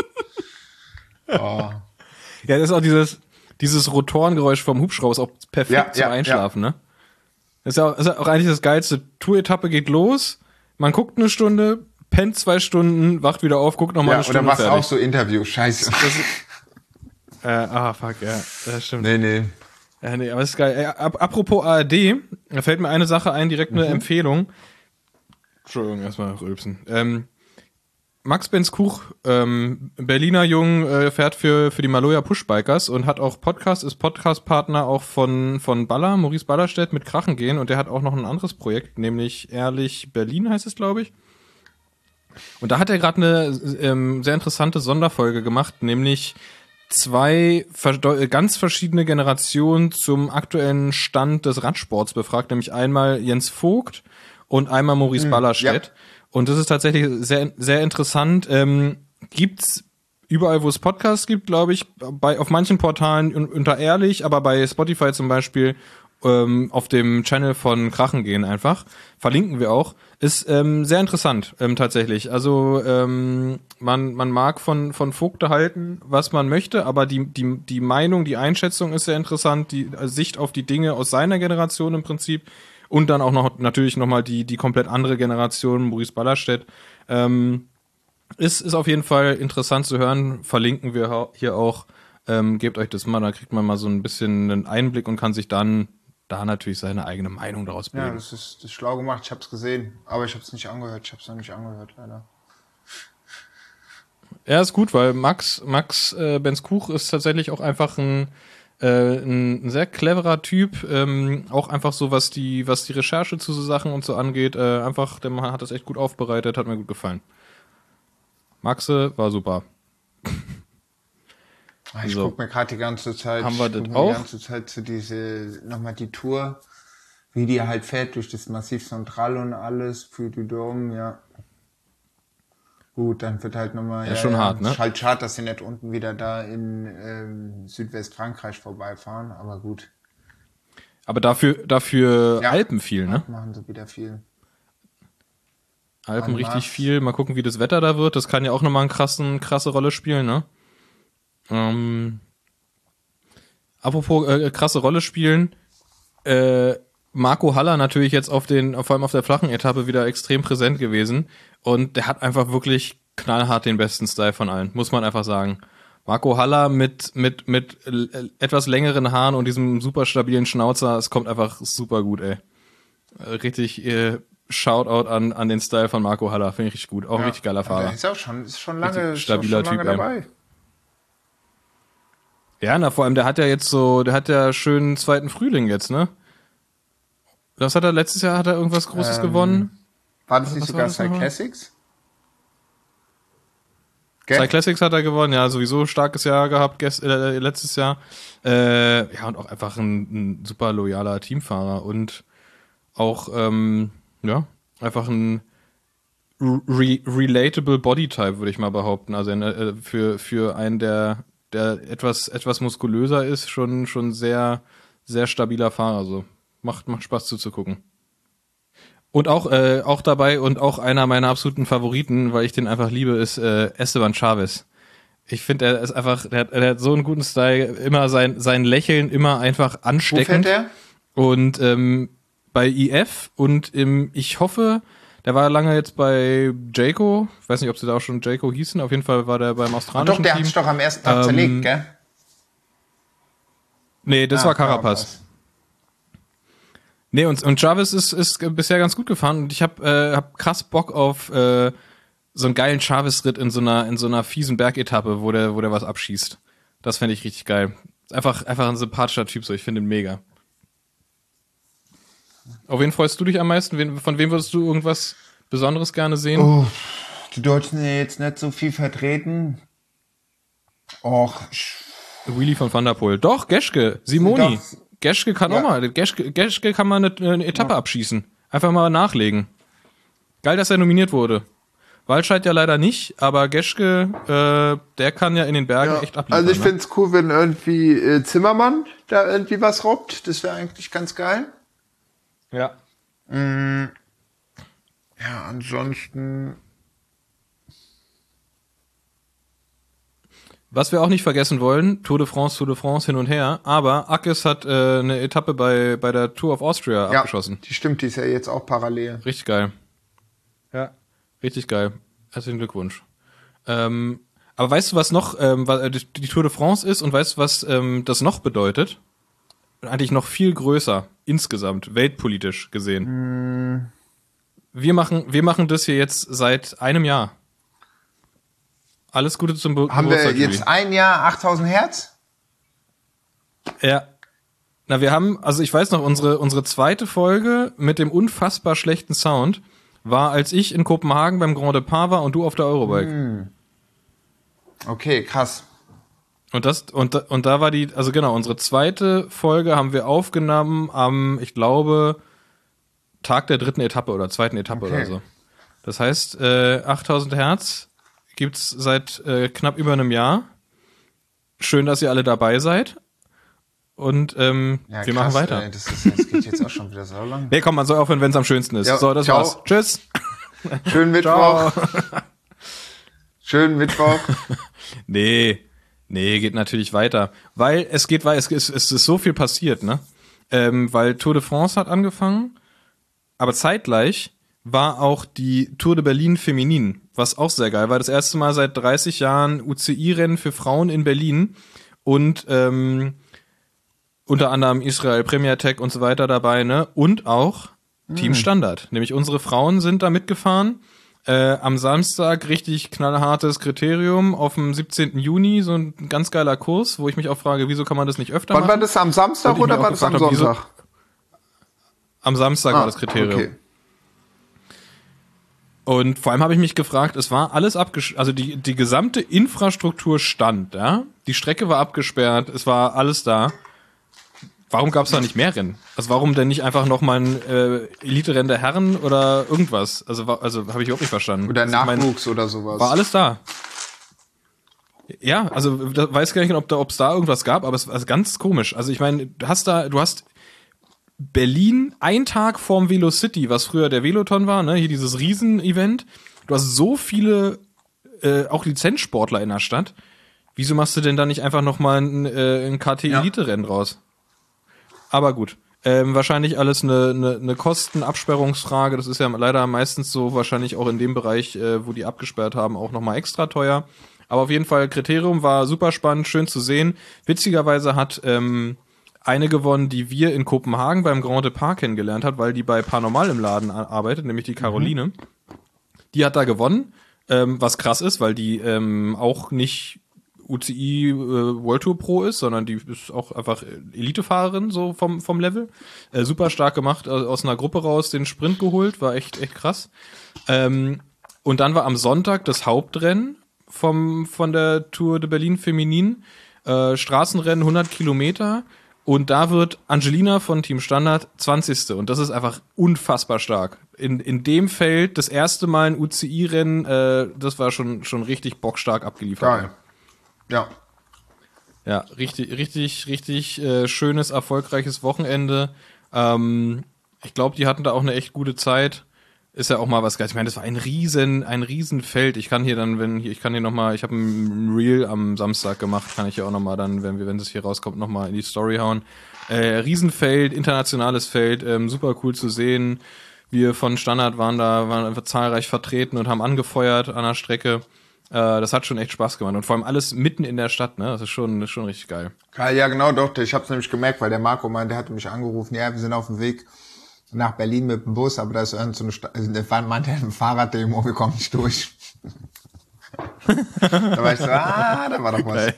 Oh. Ja, das ist auch dieses... Dieses Rotorengeräusch vom Hubschrauber ist auch perfekt ja, zum ja, Einschlafen, ja. ne? Das ist ja auch, ist ja auch eigentlich das Geilste. Tour-Etappe geht los, man guckt eine Stunde, pennt zwei Stunden, wacht wieder auf, guckt nochmal ja, eine Stunde oder machst fertig. Auch so Interview, scheiße. Das ist, äh, ah, fuck, ja, das stimmt. Nee, nee. Ja, nee, aber das ist geil. Äh, ap- apropos A R D, da fällt mir eine Sache ein, direkt eine mhm. Empfehlung. Entschuldigung, erstmal rülpsen. Ähm, Max Benz-Kuch, ähm, Berliner Jung, äh, fährt für für die Maloja Pushbikers und hat auch Podcast, ist Podcast-Partner auch von von Baller, Maurice Ballerstedt mit Krachen gehen und der hat auch noch ein anderes Projekt, nämlich Ehrlich Berlin heißt es, glaube ich. Und da hat er gerade eine ähm, sehr interessante Sonderfolge gemacht, nämlich zwei ver- ganz verschiedene Generationen zum aktuellen Stand des Radsports befragt, nämlich einmal Jens Vogt und einmal Maurice hm, Ballerstedt. Ja. Und das ist tatsächlich sehr sehr interessant. Ähm, gibt's überall, wo es Podcasts gibt, glaube ich, bei auf manchen Portalen unter Ehrlich, aber bei Spotify zum Beispiel ähm, auf dem Channel von Krachen gehen einfach. Verlinken wir auch. Ist ähm, sehr interessant, ähm, tatsächlich. Also ähm, man man mag von von Vogt halten, was man möchte, aber die die die Meinung, die Einschätzung ist sehr interessant, die Sicht auf die Dinge aus seiner Generation im Prinzip. Und dann auch noch natürlich nochmal die die komplett andere Generation, Maurice Ballerstedt. Ähm, ist, ist auf jeden Fall interessant zu hören. Verlinken wir hier auch. Ähm, gebt euch das mal, da kriegt man mal so ein bisschen einen Einblick und kann sich dann da natürlich seine eigene Meinung daraus bilden. Ja, das ist, das ist schlau gemacht. Ich hab's gesehen, aber ich hab's nicht angehört. Ich hab's noch nicht angehört, leider. Ja, ist gut, weil Max, Max äh, Benz-Kuch ist tatsächlich auch einfach ein Äh, ein, ein sehr cleverer Typ, ähm, auch einfach so, was die, was die Recherche zu so Sachen und so angeht. Äh, einfach, der Mann hat das echt gut aufbereitet, hat mir gut gefallen. Maxe war super. Ich So. guck mir gerade die ganze Zeit, Haben wir ich guck das mir auch? die ganze Zeit so diese, nochmal die Tour, wie die halt fährt durch das Massiv Central und alles, für die Dom, ja. Gut, dann wird halt nochmal, Ja, schon hart, ne? Ist halt schade, dass sie nicht unten wieder da in ähm, Südwestfrankreich vorbeifahren, aber gut. Aber dafür, dafür Ja. Alpen viel, ne? Machen sie wieder viel. Alpen An richtig Mars. viel. Mal gucken, wie das Wetter da wird. Das kann ja auch nochmal eine krassen, krasse Rolle spielen, ne? Ähm, apropos äh, krasse Rolle spielen, äh, Marco Haller natürlich jetzt auf den, vor allem auf der flachen Etappe wieder extrem präsent gewesen und der hat einfach wirklich knallhart den besten Style von allen, muss man einfach sagen. Marco Haller mit mit mit äh, etwas längeren Haaren und diesem super stabilen Schnauzer, es kommt einfach super gut, ey. Äh, richtig äh, Shoutout an an den Style von Marco Haller, finde ich richtig gut, auch ein richtig geiler Der Fahrer. ist auch schon, ist schon lange, Richtig stabiler ist schon lange Typ, dabei. Ja, na vor allem, der hat ja jetzt so, der hat ja schönen zweiten Frühling jetzt, ne? Das hat er letztes Jahr, hat er irgendwas Großes Ähm, gewonnen? War das nicht Was sogar war das Cyclassics? nochmal? Classics? Gell? Zwei Classics hat er gewonnen, ja, sowieso starkes Jahr gehabt gest äh, letztes Jahr. Äh, ja, und auch einfach ein, ein super loyaler Teamfahrer und auch, ähm, ja, einfach ein re relatable Bodytype, würde ich mal behaupten. Also äh, für, für einen, der, der etwas, etwas muskulöser ist, schon, schon sehr, sehr stabiler Fahrer, so. Macht, macht Spaß zuzugucken. Und auch, äh, auch dabei und auch einer meiner absoluten Favoriten, weil ich den einfach liebe, ist äh, Esteban Chavez. Ich finde, er ist einfach, der hat, der hat so einen guten Style, immer sein, sein Lächeln immer einfach Wo ansteckend. fährt der? Und ähm, bei I F und im, ich hoffe, der war lange jetzt bei Jayco. Ich weiß nicht, ob sie da auch schon Jayco hießen. Auf jeden Fall war der beim Doch, australischen der hat Team. sich doch am ersten Tag Ähm, zerlegt, gell? Nee, das Ah, war Carapaz. Nee, und, und Chavez ist, ist bisher ganz gut gefahren und ich hab, äh, hab krass Bock auf äh, so einen geilen Chavez-Ritt in so einer, in so einer fiesen Bergetappe, wo der, wo der was abschießt. Das fände ich richtig geil. Einfach, einfach ein sympathischer Typ, so, ich finde ihn mega. Auf wen freust du dich am meisten? Wen, von wem würdest du irgendwas Besonderes gerne sehen? Oh, die Deutschen sind ja jetzt nicht so viel vertreten. Och, Wheelie von Van der Poel. Doch, Geschke, Simoni. Doch. Geschke kann Ja. auch mal. Geschke, Geschke kann mal eine, eine Etappe Ja. abschießen. Einfach mal nachlegen. Geil, dass er nominiert wurde. Waldscheid ja leider nicht, aber Geschke, äh, der kann ja in den Bergen ja. echt abliefern. Also ich ne? find's cool, wenn irgendwie äh, Zimmermann da irgendwie was robbt. Das wäre eigentlich ganz geil. Ja. Mm, ja, ansonsten. Was wir auch nicht vergessen wollen, Tour de France, Tour de France hin und her, aber Akes hat äh, eine Etappe bei, bei der Tour of Austria Ja, abgeschossen. die stimmt, die ist ja jetzt auch parallel. Richtig geil. Ja. Richtig geil. Herzlichen Glückwunsch. Ähm, aber weißt du, was noch ähm, was, äh, die die Tour de France ist und weißt du, was ähm, das noch bedeutet? Eigentlich noch viel größer, insgesamt, weltpolitisch gesehen. Wir machen, wir machen das hier jetzt seit einem Jahr. Alles Gute zum Be Haben wir Geburtstag, Juli. jetzt ein Jahr achttausend Hertz? Ja. Na, wir haben, also ich weiß noch, unsere, unsere zweite Folge mit dem unfassbar schlechten Sound war, als ich in Kopenhagen beim Grand Depart war und du auf der Eurobike. Okay, krass. Und das, und, da- und da war die, also genau, unsere zweite Folge haben wir aufgenommen am, ich glaube, Tag der dritten Etappe oder zweiten Etappe Okay. oder so. Das heißt, äh, achttausend Hertz gibt's seit äh, knapp über einem Jahr. Schön, dass ihr alle dabei seid. Und ähm, Ja, wir krass, machen weiter. Ey, das, ist, das geht jetzt auch schon wieder so lang. Nee, komm, man soll aufhören, wenn es am schönsten ist. Ja, so, das ciao. war's. Tschüss. Schönen Mittwoch. Schönen Mittwoch. Nee, nee, geht natürlich weiter. Weil es geht weiter, es, es, es ist so viel passiert, ne? Ähm, weil Tour de France hat angefangen, aber zeitgleich war auch die Tour de Berlin Feminin, was auch sehr geil war. Das erste Mal seit dreißig Jahren U C I-Rennen für Frauen in Berlin und ähm, unter anderem Israel Premier Tech und so weiter dabei, ne? Und auch Team Standard. Nämlich unsere Frauen sind da mitgefahren. Äh, am Samstag richtig knallhartes Kriterium, auf dem siebzehnten Juni, so ein ganz geiler Kurs, wo ich mich auch frage, wieso kann man das nicht öfter Wann machen? war das, am Samstag oder war das am habe, Sonntag? Wieso, am Samstag ah, war das Kriterium. Okay. Und vor allem habe ich mich gefragt, es war alles abgesperrt, also die, die gesamte Infrastruktur stand, ja? Die Strecke war abgesperrt, es war alles da. Warum gab es da nicht mehr Rennen? Also warum denn nicht einfach nochmal ein äh, Elite-Rennen der Herren oder irgendwas? Also, also habe ich überhaupt nicht verstanden. Oder also, Nachwuchs ich mein, oder sowas. War alles da. Ja, also da weiß gar nicht, ob da, ob es da irgendwas gab, aber es war ganz komisch. Also ich meine, du hast da, du hast Berlin ein Tag vorm Velocity, was früher der Veloton war, ne? Hier dieses Riesen-Event. Du hast so viele äh, auch Lizenzsportler in der Stadt. Wieso machst du denn da nicht einfach nochmal ein, äh, ein K T-Elite-Rennen ja. raus? Aber gut, ähm, wahrscheinlich alles eine, eine, eine Kostenabsperrungsfrage. Das ist ja leider meistens so, wahrscheinlich auch in dem Bereich, äh, wo die abgesperrt haben, auch nochmal extra teuer. Aber auf jeden Fall, Kriterium war super spannend, schön zu sehen. Witzigerweise hat ähm, eine gewonnen, die wir in Kopenhagen beim Grand Depart kennengelernt hat, weil die bei Paranormal im Laden arbeitet, nämlich die Caroline. Mhm. Die hat da gewonnen, ähm, was krass ist, weil die ähm, auch nicht U C I äh, World Tour Pro ist, sondern die ist auch einfach Elitefahrerin so vom vom Level. Äh, super stark gemacht, äh, aus einer Gruppe raus den Sprint geholt, war echt echt krass. Ähm, und dann war am Sonntag das Hauptrennen vom von der Tour de Berlin Feminin, äh, Straßenrennen hundert Kilometer und da wird Angelina von Team Standard zwanzigste und das ist einfach unfassbar stark. In in dem Feld das erste Mal ein U C I-Rennen, äh, das war schon schon richtig bockstark abgeliefert. Geil. Ja. Ja, richtig, richtig, richtig äh, schönes, erfolgreiches Wochenende. Ähm, ich glaube, die hatten da auch eine echt gute Zeit. Ist ja auch mal was Geiles. Ich meine, das war ein riesen, ein riesen Feld. Ich kann hier dann, wenn ich kann hier nochmal, ich habe ein Reel am Samstag gemacht, kann ich hier auch nochmal dann, wenn wir, wenn es hier rauskommt, nochmal in die Story hauen. Äh, Riesenfeld, internationales Feld, ähm, super cool zu sehen. Wir von Standard waren da, waren einfach zahlreich vertreten und haben angefeuert an der Strecke. Das hat schon echt Spaß gemacht und vor allem alles mitten in der Stadt, ne? Das ist schon, das ist schon richtig geil. Ja, genau, doch. Ich hab's nämlich gemerkt, weil der Marco meinte, der hatte mich angerufen. Ja, wir sind auf dem Weg nach Berlin mit dem Bus, aber da ist irgend so eine Sta- also der meinte, ein Fahrraddemo, wir kommen nicht durch. Da war ich so, ah, da war doch was. Geil.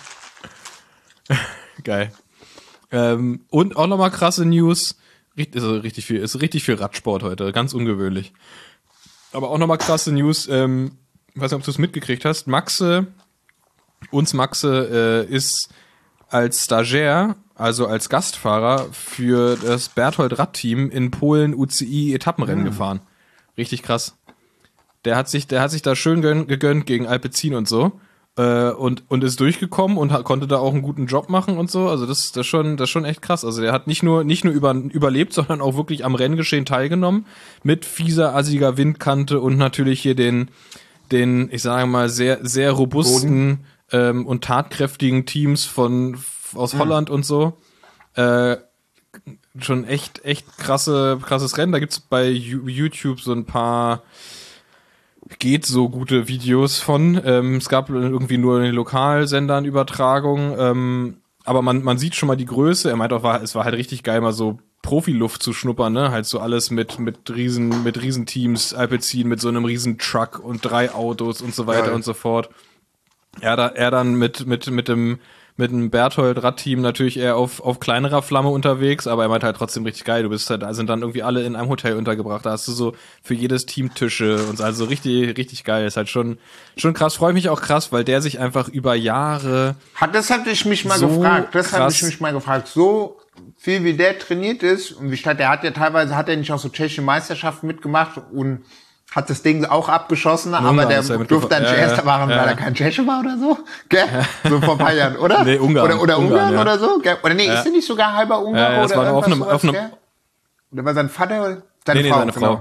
Geil. Ähm, und auch nochmal krasse News. Ist richtig viel, ist richtig viel Radsport heute, ganz ungewöhnlich. Aber auch nochmal krasse News. Ähm, Ich weiß nicht, ob du es mitgekriegt hast. Maxe, uns Maxe äh, ist als Stagiaire, also als Gastfahrer für das Berthold-Rad-Team in Polen U C I-Etappenrennen mhm. gefahren. Richtig krass. Der hat sich, der hat sich da schön gönn, gegönnt gegen Alpecin und so äh, und und ist durchgekommen und hat, konnte da auch einen guten Job machen und so. Also das, das schon, das schon echt krass. Also der hat nicht nur nicht nur über, überlebt, sondern auch wirklich am Renngeschehen teilgenommen mit fieser, assiger Windkante und natürlich hier den den, ich sage mal, sehr, sehr robusten ähm, und tatkräftigen Teams von aus mhm. Holland und so. Äh, schon echt, echt krasse, krasses Rennen. Da gibt's bei YouTube so ein paar geht so gute Videos von. Ähm, es gab irgendwie nur in den Lokalsendern Übertragungen, ähm, aber man, man sieht schon mal die Größe. Er meint auch, war, es war halt richtig geil, mal so Profiluft zu schnuppern, ne? Halt so alles mit mit riesen mit Riesenteams, Alpecin mit so einem riesen Truck und drei Autos und so weiter ja. und so fort. Er da er dann mit mit mit dem mit dem Berthold Radteam natürlich eher auf auf kleinerer Flamme unterwegs, aber er meint halt trotzdem richtig geil. Du bist halt, da sind dann irgendwie alle in einem Hotel untergebracht. Da hast du so für jedes Team Tische und so, also richtig richtig geil. Ist halt schon schon krass. Freue mich auch krass, weil der sich einfach über Jahre hat das hatte ich mich mal so gefragt. Das krass, habe ich mich mal gefragt. So viel wie der trainiert ist und wie statt der hat ja teilweise hat er nicht auch so tschechische Meisterschaften mitgemacht und hat das Ding auch abgeschossen, Ungarn, aber der durfte dann nicht ja, erster machen, ja, weil er kein Tscheche war oder so, gell? So vor ein paar Jahren, oder? Nee, Ungarn. Oder, oder Ungarn, Ungarn ja. oder so, gell? Oder nee, ja. ist er nicht sogar halber Ungar ja, ja, oder war irgendwas auf einem, sowas, auf einem, gell? Oder war sein Vater oder seine nee, Frau? Nee, seine genau. Frau.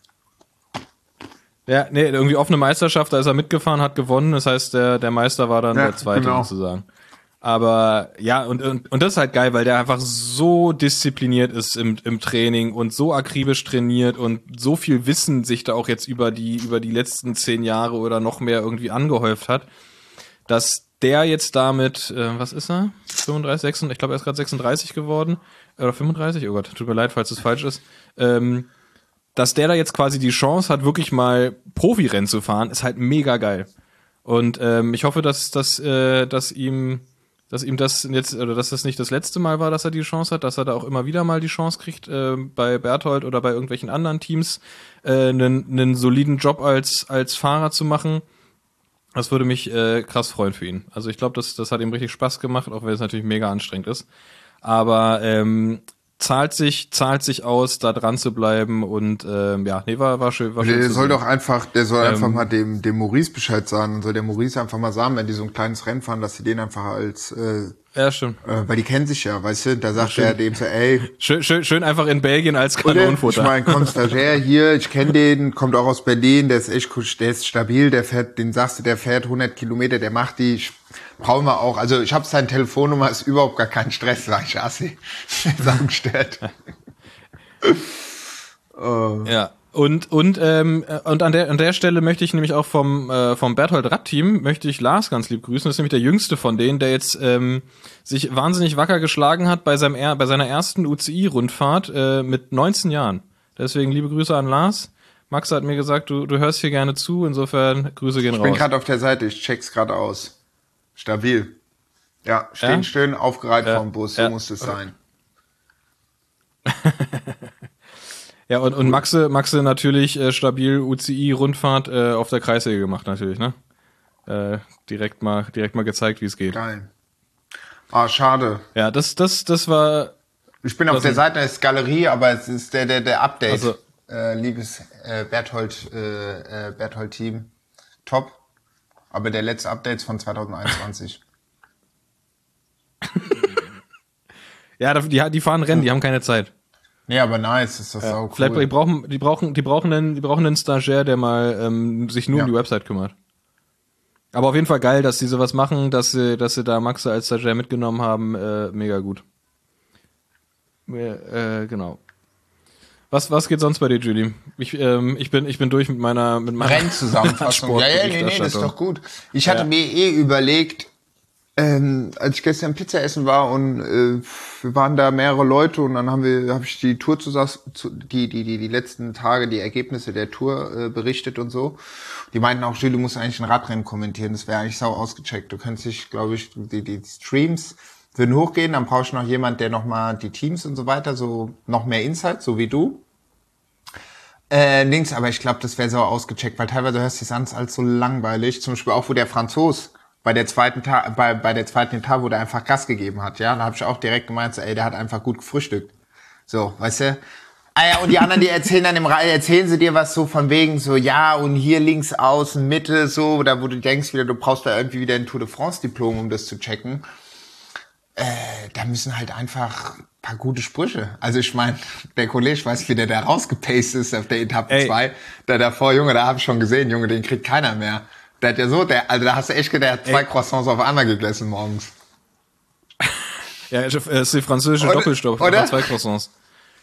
Ja, nee, irgendwie offene Meisterschaft, da ist er mitgefahren, hat gewonnen, das heißt, der, der Meister war dann ja, der Zweite genau. sozusagen. Aber ja, und, und und das ist halt geil, weil der einfach so diszipliniert ist im im Training und so akribisch trainiert und so viel Wissen sich da auch jetzt über die über die letzten zehn Jahre oder noch mehr irgendwie angehäuft hat, dass der jetzt damit, äh, was ist er? fünfunddreißig, sechsunddreißig, ich glaube, er ist gerade sechsunddreißig geworden. Oder fünfunddreißig, oh Gott, tut mir leid, falls das falsch ist. Ähm, dass der da jetzt quasi die Chance hat, wirklich mal Profirennen zu fahren, ist halt mega geil. Und ähm, ich hoffe, dass, dass, äh, dass ihm dass ihm das jetzt, oder dass das nicht das letzte Mal war, dass er die Chance hat, dass er da auch immer wieder mal die Chance kriegt, äh, bei Berthold oder bei irgendwelchen anderen Teams äh, einen, einen soliden Job als, als Fahrer zu machen. Das würde mich äh, krass freuen für ihn. Also ich glaube, das, das hat ihm richtig Spaß gemacht, auch wenn es natürlich mega anstrengend ist. Aber ähm, zahlt sich, zahlt sich aus, da dran zu bleiben und ähm, ja, nee, war, war schön. War schön der zu soll sehen. doch einfach, der soll Ähm, einfach mal dem, dem Maurice Bescheid sagen und soll der Maurice einfach mal sagen, wenn die so ein kleines Rennen fahren, dass sie den einfach als, äh, Ja, stimmt. äh, weil die kennen sich ja, weißt du, da sagt stimmt. er dem so, ey, Schön, schön, schön einfach in Belgien als oder? Ich Kanonenfutter. meine, kommt Stagiaire hier, ich kenne den, kommt auch aus Berlin, der ist echt gut, der ist stabil, der fährt, den sagst du, der fährt hundert Kilometer, der macht die, ich- brauchen wir auch, also ich habe seine Telefonnummer, ist überhaupt gar kein Stress, sag ich, Assi. Sachen gestört. Oh. Ja. Und und ähm, und an der an der Stelle möchte ich nämlich auch vom äh, vom Berthold Rad-Team möchte ich Lars ganz lieb grüßen. Das ist nämlich der jüngste von denen, der jetzt ähm, sich wahnsinnig wacker geschlagen hat bei seinem er bei seiner ersten U C I-Rundfahrt äh, mit neunzehn Jahren. Deswegen liebe Grüße an Lars. Max hat mir gesagt, du du hörst hier gerne zu. Insofern Grüße gehen Ich bin raus. gerade auf der Seite, ich check's gerade aus. Stabil. Ja, stehen Ja? schön aufgereiht Ja. vorm Bus, so Ja. muss es sein. Ja, und, und Maxe, Maxe natürlich äh, stabil U C I-Rundfahrt äh, auf der Kreissäge gemacht natürlich, ne? Äh, direkt mal direkt mal gezeigt, wie es geht. Geil. Ah, schade. Ja, das das das war Ich bin auf Das der ist- Seite, es ist Galerie, aber es ist der, der, der Update. Also- äh, liebes äh, Berthold, äh, äh, Berthold-Team. Top. Aber der letzte Update ist von zwanzig einundzwanzig. ja, die die fahren Rennen, die haben keine Zeit. Nee, aber nice, ist das auch cool. Vielleicht die brauchen die brauchen die brauchen einen die brauchen einen Stagiaire, der mal ähm, sich nur Ja. um die Website kümmert. Aber auf jeden Fall geil, dass sie sowas machen, dass sie dass sie da Maxe als Stagiaire mitgenommen haben, äh, mega gut. Äh, äh, genau. Was was geht sonst bei dir, Julie? Ich ähm, ich bin ich bin durch mit meiner mit meiner Rennzusammenfassung. Ja, ja, nee, nee, das ist doch gut. Ich hatte Ja. mir eh überlegt, ähm, als ich gestern Pizza essen war und äh, wir waren da mehrere Leute und dann haben wir, habe ich die Tour zusammen, zu, die, die, die, die letzten Tage, die Ergebnisse der Tour äh, berichtet und so. Die meinten auch, Jules, du musst eigentlich ein Radrennen kommentieren. Das wäre eigentlich sau ausgecheckt. Du könntest dich, glaube ich, die, die Streams würden hochgehen, dann brauchst du noch jemand, der nochmal die Teams und so weiter, so noch mehr Insight, so wie du. Äh, links, aber ich glaube, das wäre so ausgecheckt, weil teilweise hörst du es an, als so langweilig. Zum Beispiel auch, wo der Franzos bei der zweiten Ta- bei, bei der zweiten Etappe, wo der einfach Gas gegeben hat, ja, da habe ich auch direkt gemeint, so, ey, der hat einfach gut gefrühstückt. So, weißt du? Ah ja, und die anderen, die erzählen dann im Reihe, erzählen sie dir was so von wegen, so, ja, und hier links außen, Mitte, so, oder wo du denkst wieder, du brauchst da irgendwie wieder ein Tour de France Diplom, um das zu checken. Äh, da müssen halt einfach ein paar gute Sprüche. Also ich meine, der Kollege, weiß wie der da rausgepaced ist auf der Etappe Ey. zwei. Da davor, Junge, da habe ich schon gesehen, Junge, den kriegt keiner mehr. Der hat ja so, der, also da hast du echt gedacht, der hat zwei Ey. Croissants auf einmal gegessen morgens. Ja, es ist die französische Oder- Doppelstopp, oder? einfach zwei Croissants.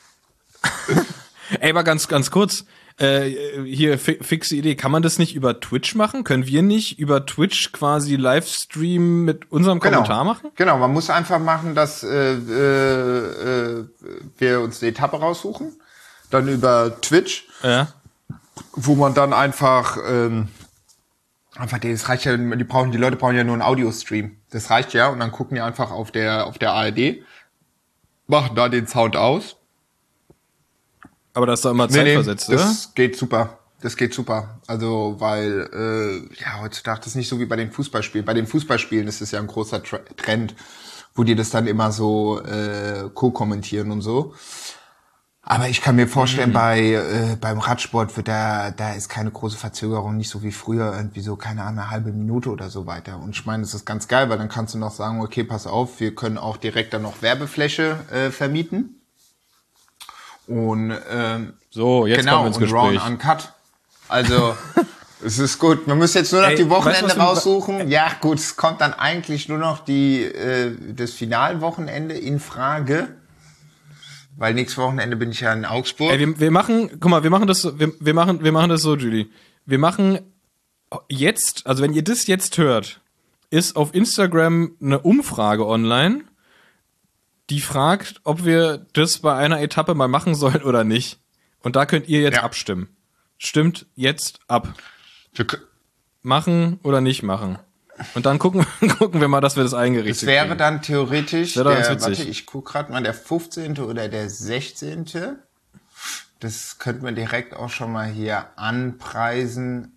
Ey, aber ganz, ganz kurz, äh, hier, fi- fixe Idee, kann man das nicht über Twitch machen? Können wir nicht über Twitch quasi Livestream mit unserem Kommentar machen? Genau, man muss einfach machen, dass äh, äh, äh, wir uns die Etappe raussuchen, dann über Twitch, Ja. wo man dann einfach ähm, einfach das reicht ja, die brauchen die Leute brauchen ja nur einen Audio-Stream. Das reicht ja und dann gucken die einfach auf der auf der A R D, machen da den Sound aus. Aber das ist doch immer zeitversetzt, oder? das geht super. Das geht super. Also, weil, äh, ja, heutzutage das ist nicht so wie bei den Fußballspielen. Bei den Fußballspielen ist es ja ein großer Tra- Trend, wo die das dann immer so äh, co-kommentieren und so. Aber ich kann mir vorstellen, Mhm. bei äh, beim Radsport wird da da ist keine große Verzögerung, nicht so wie früher, irgendwie so, keine Ahnung, eine halbe Minute oder so weiter. Und ich meine, das ist ganz geil, weil dann kannst du noch sagen, okay, pass auf, wir können auch direkt dann noch Werbefläche äh, vermieten. Und ähm, So, jetzt genau, kommen wir ins und Raw Gespräch. und Uncut. Also, es ist gut. Man muss jetzt nur noch Ey, die Wochenende weißt du, was du- raussuchen. Ja, gut, es kommt dann eigentlich nur noch die äh, das Finalwochenende in Frage. Weil nächstes Wochenende bin ich ja in Augsburg. Ey, wir, wir machen, guck mal, wir machen das, so- wir, wir machen, wir machen das so, Julie. Wir machen jetzt, also wenn ihr das jetzt hört, ist auf Instagram eine Umfrage online, die fragt, ob wir das bei einer Etappe mal machen sollen oder nicht. Und da könnt ihr jetzt Ja. abstimmen. Stimmt jetzt ab. Wir kö- Machen oder nicht machen. Und dann gucken, gucken wir mal, dass wir das Es eingerichtet wäre kriegen. dann theoretisch, Wäre doch der, ganz witzig. warte, ich gucke gerade mal, der fünfzehnte oder der sechzehnte Das könnten wir direkt auch schon mal hier anpreisen,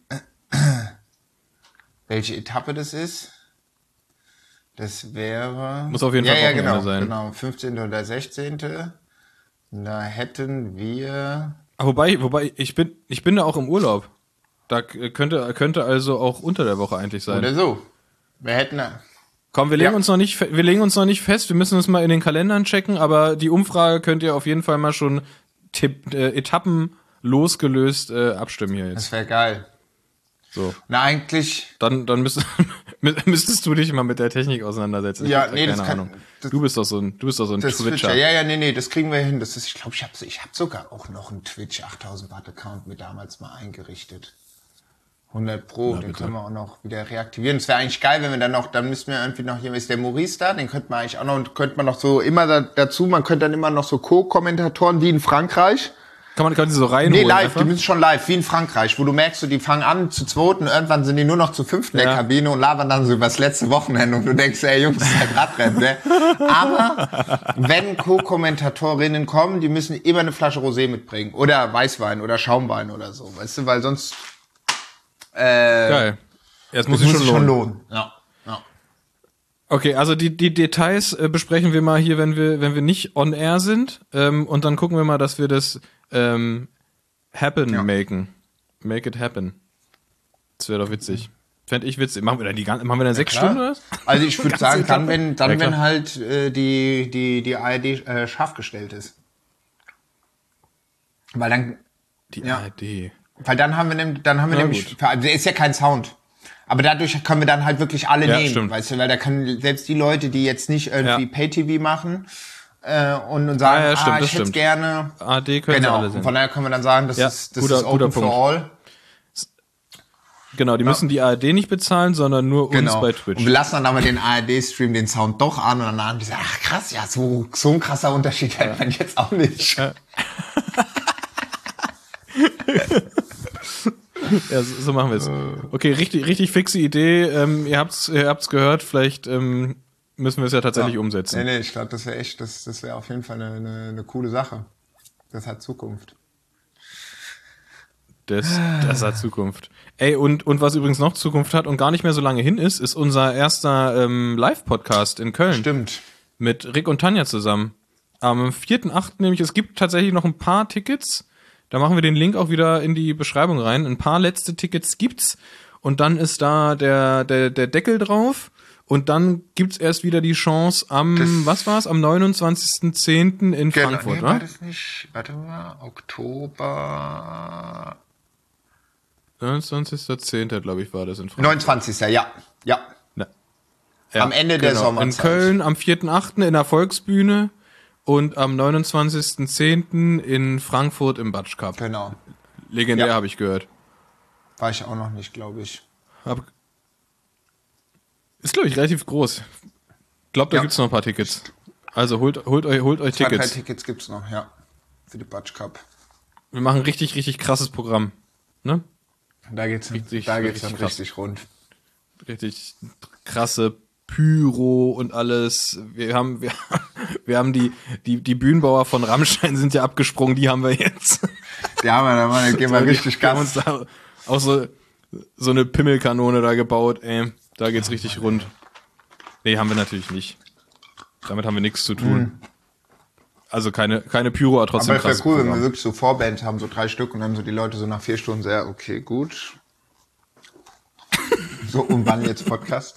welche Etappe das ist. Das wäre... Muss auf jeden ja, Fall ja, Wochenende genau, sein. genau, fünfzehnte oder sechzehnte Da hätten wir... Ah, Wobei, wobei, ich bin, ich bin da auch im Urlaub. Da k- könnte, könnte also auch unter der Woche eigentlich sein. Oder so. Wir hätten... da- Komm, wir legen Ja. uns noch nicht, fe- wir legen uns noch nicht fest. Wir müssen uns mal in den Kalendern checken, aber die Umfrage könnt ihr auf jeden Fall mal schon Tipp, äh, Etappen losgelöst äh, abstimmen hier jetzt. Das wäre geil. So. Na, eigentlich... Dann, dann müsst, müsstest du dich mal mit der Technik auseinandersetzen. Ich Ja, hab da nee, das keine kann- Ahnung. das- du bist doch so ein, du bist doch so ein Das Twitcher. Twitcher. Ja, ja, nee, nee, das kriegen wir hin. Das ist, ich glaube, ich habe ich hab sogar auch noch einen Twitch achttausend Watt Account mir damals mal eingerichtet. hundert Pro, den bitte. können wir auch noch wieder reaktivieren. Es wäre eigentlich geil, wenn wir dann noch, dann müssten wir irgendwie noch, hier ist der Maurice da, den könnte man eigentlich auch noch, und könnte man noch so immer da, dazu, man könnte dann immer noch so Co-Kommentatoren wie in Frankreich. Kann man, kann man die so reinholen? Nee, live, einfach? die müssen schon live, wie in Frankreich, wo du merkst, so, die fangen an zu zweiten, irgendwann sind die nur noch zu fünften in der Ja. Kabine und labern dann so übers letzte Wochenende und du denkst, ey Jungs, das ist halt Radrennen, ne? Aber wenn Co-Kommentatorinnen kommen, die müssen immer eine Flasche Rosé mitbringen oder Weißwein oder Schaumwein oder so, weißt du, weil sonst äh, Geil. Ja, es muss muss sich sich schon schon lohnen. lohnen. Ja, ja. Okay, also die, die Details äh, besprechen wir mal hier, wenn wir, wenn wir nicht on air sind. Ähm, und dann gucken wir mal, dass wir das ähm, happen Ja. maken. Make it happen. Das wäre doch witzig. Fände ich witzig. Machen wir dann die ganze, machen wir dann sechs klar. Stunden oder was? Also ich würde Ganze sagen, dann Etappe? wenn, dann Ja, klar. wenn halt äh, die, die, die A R D äh, scharf gestellt ist. Weil dann Die Ja. A R D. Weil dann haben wir nämlich, dann haben wir Na nämlich, gut. also ist ja kein Sound. Aber dadurch können wir dann halt wirklich alle Ja, nehmen, stimmt. weißt du, weil da können selbst die Leute, die jetzt nicht irgendwie Ja. Pay-T V machen äh, und, und sagen, Ah, ja, stimmt, ah, das ich hätte stimmt. gerne, A R D können sie genau. alle Und sehen. von daher können wir dann sagen, das Ja, ist, das guter- ist guter open for Punkt. all. Genau, die müssen die A R D nicht bezahlen, sondern nur Genau. uns bei Twitch. Und wir lassen dann aber den A R D-Stream den Sound doch an und dann haben die gesagt, ach krass, ja, so, so ein krasser Unterschied hätte man jetzt auch nicht. Ja, so, so machen wir es. Okay, richtig, richtig fixe Idee. Ähm, ihr habt's, ihr habt's gehört. Vielleicht ähm, müssen wir es ja tatsächlich umsetzen. Nee, nee, ich glaube, das wäre echt, das, das wäre auf jeden Fall eine, eine, eine coole Sache. Das hat Zukunft. Das, das hat Zukunft. Ey, und, und was übrigens noch Zukunft hat und gar nicht mehr so lange hin ist, ist unser erster ähm, Live-Podcast in Köln. Stimmt. Mit Rick und Tanja zusammen. Am vierten achten nämlich, es gibt tatsächlich noch ein paar Tickets. Da machen wir den Link auch wieder in die Beschreibung rein. Ein paar letzte Tickets gibt's. Und dann ist da der, der, der Deckel drauf. Und dann gibt's erst wieder die Chance am, Das- was war's? Am neunundzwanzigsten zehnten in Genau. Frankfurt, Nee, ne? war das nicht, warte mal, Oktober... neunundzwanzigsten zehnten glaube ich, war das in Frankfurt. neunundzwanzigsten Ja, ja. Ja. Ja, Am Ende der genau. Sommerzeit. In Köln am vierten achten in der Volksbühne und am neunundzwanzigsten zehnten in Frankfurt im Batsch Cup. Genau. Legendär, Ja. habe ich gehört. War ich auch noch nicht, glaube ich. Hab, ist, glaube ich, relativ groß. Glaubt, da Ja. gibt's noch ein paar Tickets. Also holt, holt euch, holt euch Zwei, drei Tickets. Tickets gibt's noch, ja. Für die Batsch Cup. Wir machen richtig, richtig krasses Programm. Ne? Da geht's, Richtig, da geht's richtig dann krass. richtig rund. Richtig krasse Pyro und alles. Wir haben, wir, wir haben die, die, die Bühnenbauer von Rammstein sind ja abgesprungen, die haben wir jetzt. Ja, man, da gehen wir So, die richtig haben uns Gas. da auch so, so eine Pimmelkanone da gebaut, ey. Da geht's richtig rund. Nee, haben wir natürlich nicht. Damit haben wir nichts zu tun. Also keine, keine Pyro, aber trotzdem Aber es wäre krasses cool, wenn wir Programm. wirklich so Vorbands haben, so drei Stück, und dann so die Leute so nach vier Stunden sehr, okay, gut. So, und wann jetzt Podcast?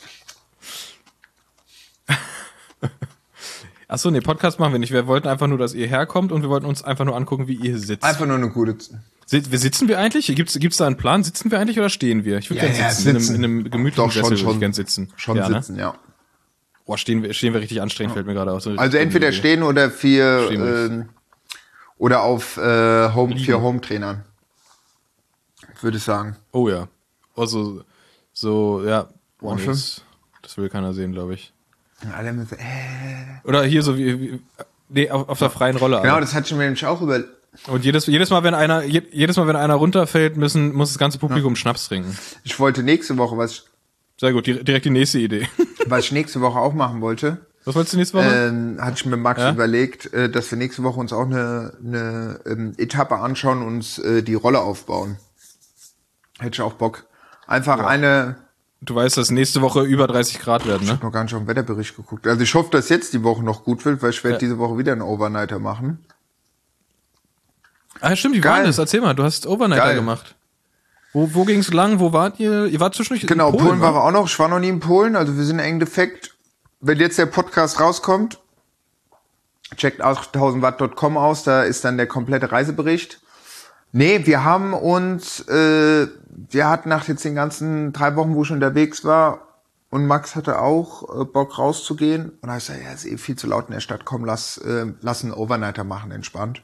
Achso, nee, Podcast machen wir nicht. Wir wollten einfach nur, dass ihr herkommt und wir wollten uns einfach nur angucken, wie ihr sitzt. Einfach nur eine gute... Si- wir sitzen wir eigentlich? Gibt's, gibt's da einen Plan? Sitzen wir eigentlich oder stehen wir? Ich würde Ja, gerne ja, sitzen. sitzen. In einem, in einem gemütlichen Doch, schon, Sessel würde ich schon. gerne sitzen. Schon ja, sitzen, ja. Ne? Boah, stehen wir, stehen wir richtig anstrengend, fällt mir gerade aus. Also entweder stehen oder vier... Stehen wir. Ähm, oder auf äh, Home, vier Home-Trainern. Würde ich sagen. Oh ja. Also, so, ja. Boah, nee, schön. das, das will keiner sehen, glaube ich. Und alle immer so, äh. Oder hier so wie, wie nee, auf, auf der freien Rolle. Genau, aber. das hatte ich mir nämlich auch über, Und jedes, jedes Mal, wenn einer, je, jedes Mal, wenn einer runterfällt, müssen, muss das ganze Publikum ja. Schnaps trinken. Ich wollte nächste Woche was. Sehr gut, die, direkt die nächste Idee. Was ich nächste Woche auch machen wollte. Was wolltest du nächste Woche? Ähm, hatte ich mit Max ja? überlegt, äh, dass wir nächste Woche uns auch eine, eine ähm, Etappe anschauen und uns äh, die Rolle aufbauen. Hätte ich auch Bock. Einfach ja. eine. Du weißt, dass nächste Woche über dreißig Grad werden, ne? Ich habe noch gar nicht auf den Wetterbericht geguckt. Also ich hoffe, dass jetzt die Woche noch gut wird, weil ich werde ja. diese Woche wieder einen Overnighter machen. Ah, stimmt, wie war das? Erzähl mal, du hast Overnighter Geil. gemacht. Wo, wo ging's lang? Wo wart ihr? Ihr wart zwischendurch genau, in Polen. Genau, Polen war wir auch noch. Ich war noch nie in Polen. Also wir sind im Endeffekt, wenn jetzt der Podcast rauskommt, checkt achttausend watt Punkt com aus, da ist dann der komplette Reisebericht. Nee, wir haben uns, äh, wir hatten nach jetzt den ganzen drei Wochen, wo ich unterwegs war, und Max hatte auch äh, Bock rauszugehen. Und da hab ich gesagt, ja, ist eh viel zu laut in der Stadt, komm, lass, äh, lass einen Overnighter machen, entspannt.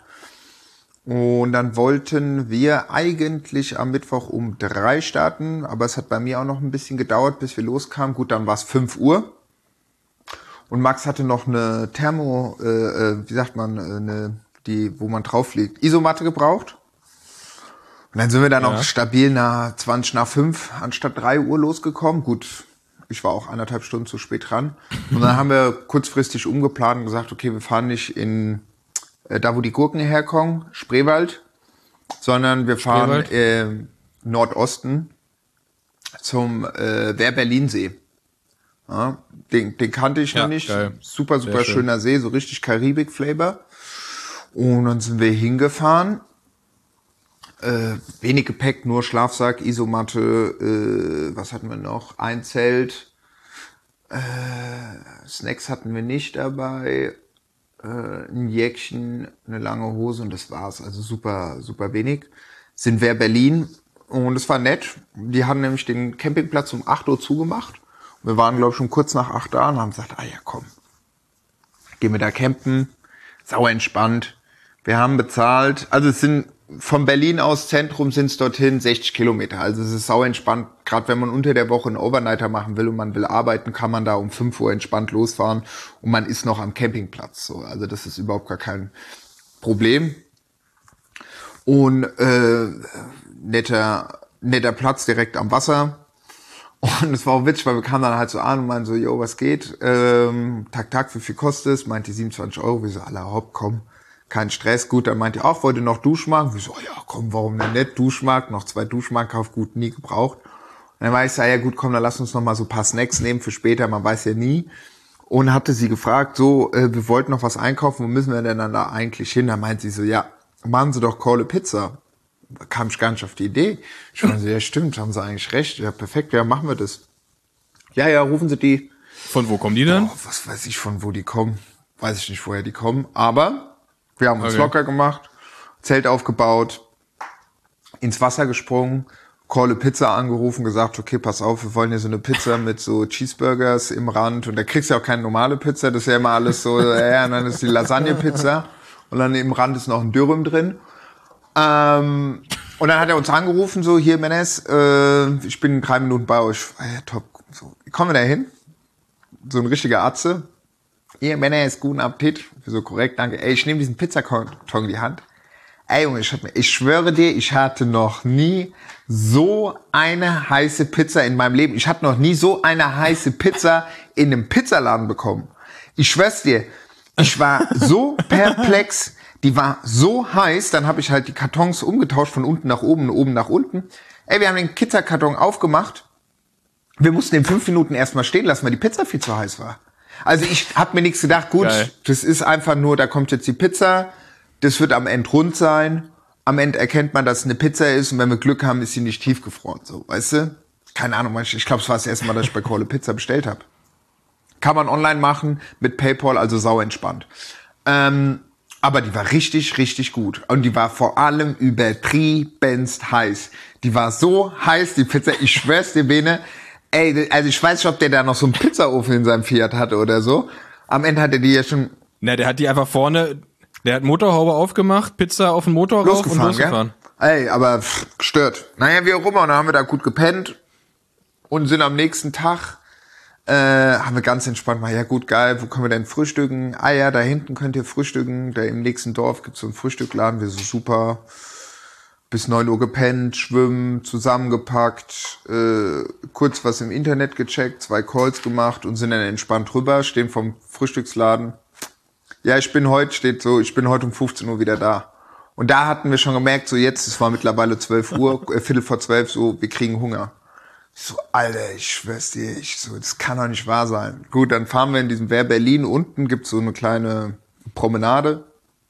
Und dann wollten wir eigentlich am Mittwoch um drei starten, aber es hat bei mir auch noch ein bisschen gedauert, bis wir loskamen. Gut, dann war es fünf Uhr. Und Max hatte noch eine Thermo, äh, wie sagt man, eine, die, wo man drauf liegt, Isomatte gebraucht. Und dann sind wir dann ja. noch stabil nach zwanzig nach fünf anstatt drei Uhr losgekommen. Gut, ich war auch anderthalb Stunden zu spät dran. Und dann haben wir kurzfristig umgeplant und gesagt, okay, wir fahren nicht in da wo die Gurken herkommen, Spreewald, sondern wir fahren äh, Nordosten zum äh, Wehr-Berlin-See. Ja, den, den kannte ich ja, noch nicht. Geil. Super, super Sehr schöner schön. See, so richtig Karibik-Flavor. Und dann sind wir hingefahren. Äh, wenig Gepäck, nur Schlafsack, Isomatte, äh, was hatten wir noch? Ein Zelt. Äh, Snacks hatten wir nicht dabei. Ein Jäckchen, eine lange Hose und das war's. Also super, super wenig. Sind wir Berlin und es war nett. Die hatten nämlich den Campingplatz um acht Uhr zugemacht. Wir waren, glaube ich, schon kurz nach acht da und haben gesagt, ah ja, komm, gehen wir da campen. Sauer entspannt. Wir haben bezahlt. Also es sind von Berlin aus Zentrum sind es dorthin sechzig Kilometer. Also es ist sauer entspannt. Gerade wenn man unter der Woche einen Overnighter machen will und man will arbeiten, kann man da um fünf Uhr entspannt losfahren und man ist noch am Campingplatz. So, also das ist überhaupt gar kein Problem. Und äh, netter netter Platz direkt am Wasser. Und es war auch witzig, weil wir kamen dann halt so an und meinten so, yo, was geht? Ähm, Tag, Tag, wie viel kostet es? Meint die siebenundzwanzig Euro. Wir so, aller hopp, komm. Kein Stress, gut, dann meinte ich auch, wollte noch Duschmark. Wir so, ja, komm, warum denn nicht? Duschmark, noch zwei Duschmark, kauf gut, nie gebraucht. Und dann war ich so, ja gut, komm, dann lass uns noch mal so ein paar Snacks nehmen für später, man weiß ja nie. Und hatte sie gefragt, so, äh, wir wollten noch was einkaufen, wo müssen wir denn dann da eigentlich hin? Dann meint sie so, ja, machen Sie doch Kohle Pizza. Da kam ich gar nicht auf die Idee. Ich war so, ja stimmt, haben Sie eigentlich recht. Ja, perfekt, ja, machen wir das. Ja, ja, rufen Sie die. Von wo kommen die denn? Oh, was weiß ich, von wo die kommen. Weiß ich nicht, woher die kommen, aber wir haben uns okay. locker gemacht, Zelt aufgebaut, ins Wasser gesprungen, Kohle Pizza angerufen, gesagt, okay, pass auf, wir wollen hier so eine Pizza mit so Cheeseburgers im Rand und da kriegst du ja auch keine normale Pizza, das ist ja immer alles so, ja, und dann ist die Lasagne-Pizza und dann im Rand ist noch ein Dürüm drin. Ähm, und dann hat er uns angerufen, so, hier, Menes, äh, ich bin in drei Minuten bei euch. Ja, top. So, wie kommen wir da hin? So ein richtiger Atze. Ihr Männer, ist guten Appetit. So korrekt, danke. Ey, ich nehme diesen Pizzakarton in die Hand. Ey, Junge, ich, ich schwöre dir, ich hatte noch nie so eine heiße Pizza in meinem Leben. Ich hatte noch nie so eine heiße Pizza in einem Pizzaladen bekommen. Ich schwör's dir, ich war so perplex. Die war so heiß, dann habe ich halt die Kartons umgetauscht von unten nach oben und oben nach unten. Ey, wir haben den Pizzakarton aufgemacht. Wir mussten in fünf Minuten erstmal stehen lassen, weil die Pizza viel zu heiß war. Also ich hab mir nichts gedacht, gut, Geil. Das ist einfach nur, da kommt jetzt die Pizza, das wird am Ende rund sein, am Ende erkennt man, dass es eine Pizza ist und wenn wir Glück haben, ist sie nicht tiefgefroren, so, weißt du? Keine Ahnung, ich glaube, es war das erste Mal, dass ich bei Kohle Pizza bestellt habe. Kann man online machen, mit PayPal, also sau entspannt. Ähm, aber die war richtig, richtig gut und die war vor allem übertriebenst heiß. Die war so heiß, die Pizza, ich schwör's dir, Bene. Ey, also ich weiß nicht, ob der da noch so einen Pizzaofen in seinem Fiat hatte oder so. Am Ende hat er die ja schon... Na, der hat die einfach vorne, der hat Motorhaube aufgemacht, Pizza auf den Motor rauf und losgefahren. Ey, aber pff, gestört. Naja, wie auch immer, und dann haben wir da gut gepennt und sind am nächsten Tag Äh, haben wir ganz entspannt mal, ja gut, geil, wo können wir denn frühstücken? Ah ja, da hinten könnt ihr frühstücken, da im nächsten Dorf gibt's so einen Frühstückladen, wir so super, bis neun Uhr gepennt, schwimmen, zusammengepackt, äh, kurz was im Internet gecheckt, zwei Calls gemacht und sind dann entspannt rüber, stehen vom Frühstücksladen. Ja, ich bin heute, steht so, ich bin heute um fünfzehn Uhr wieder da. Und da hatten wir schon gemerkt, so jetzt, es war mittlerweile zwölf Uhr, äh, Viertel vor zwölf, so, wir kriegen Hunger. Ich so, Alter, ich schwör's dir, ich so, das kann doch nicht wahr sein. Gut, dann fahren wir in diesem Wehr Berlin, unten gibt's so eine kleine Promenade.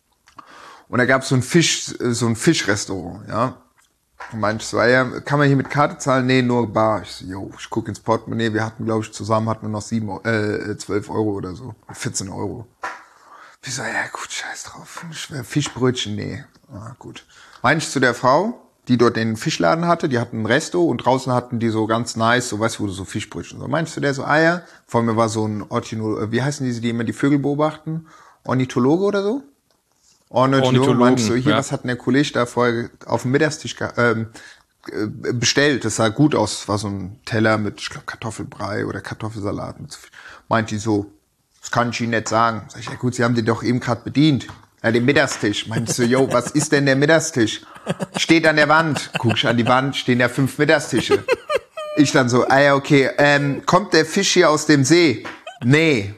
Und da gab's so ein Fisch, so ein Fischrestaurant, ja. Und meinte ich so, ja, kann man hier mit Karte zahlen? Nee, nur bar. Ich so, yo, ich guck ins Portemonnaie, wir hatten, glaube ich, zusammen hatten wir noch sieben, äh, zwölf Euro oder so. vierzehn Euro. Ich so, ja gut, scheiß drauf. Fischbrötchen, nee. Ah, gut. Meinte ich zu der Frau, die dort den Fischladen hatte, die hatten ein Resto und draußen hatten die so ganz nice, so weißt du, wo du so Fischbrötchen so. Meinst du der so, ah ja, vor mir war so ein Orchino, wie heißen diese, die immer die Vögel beobachten? Ornithologe oder so? Ornithologe, meinst du, hier, ja. Was hat denn der Kollege da vorher auf dem Mittagstisch ähm, bestellt? Das sah gut aus, war so ein Teller mit, ich glaube, Kartoffelbrei oder Kartoffelsalat. Meint die so, das kann ich Ihnen nicht sagen. Sag ich, ja gut, Sie haben den doch eben gerade bedient. Ja, den Mittagstisch. Meinst du, yo, was ist denn der Mittagstisch? Steht an der Wand. Guck ich an die Wand, stehen ja fünf Mittagstische. Ich dann so, ah ja, okay, ähm, kommt der Fisch hier aus dem See? Nee.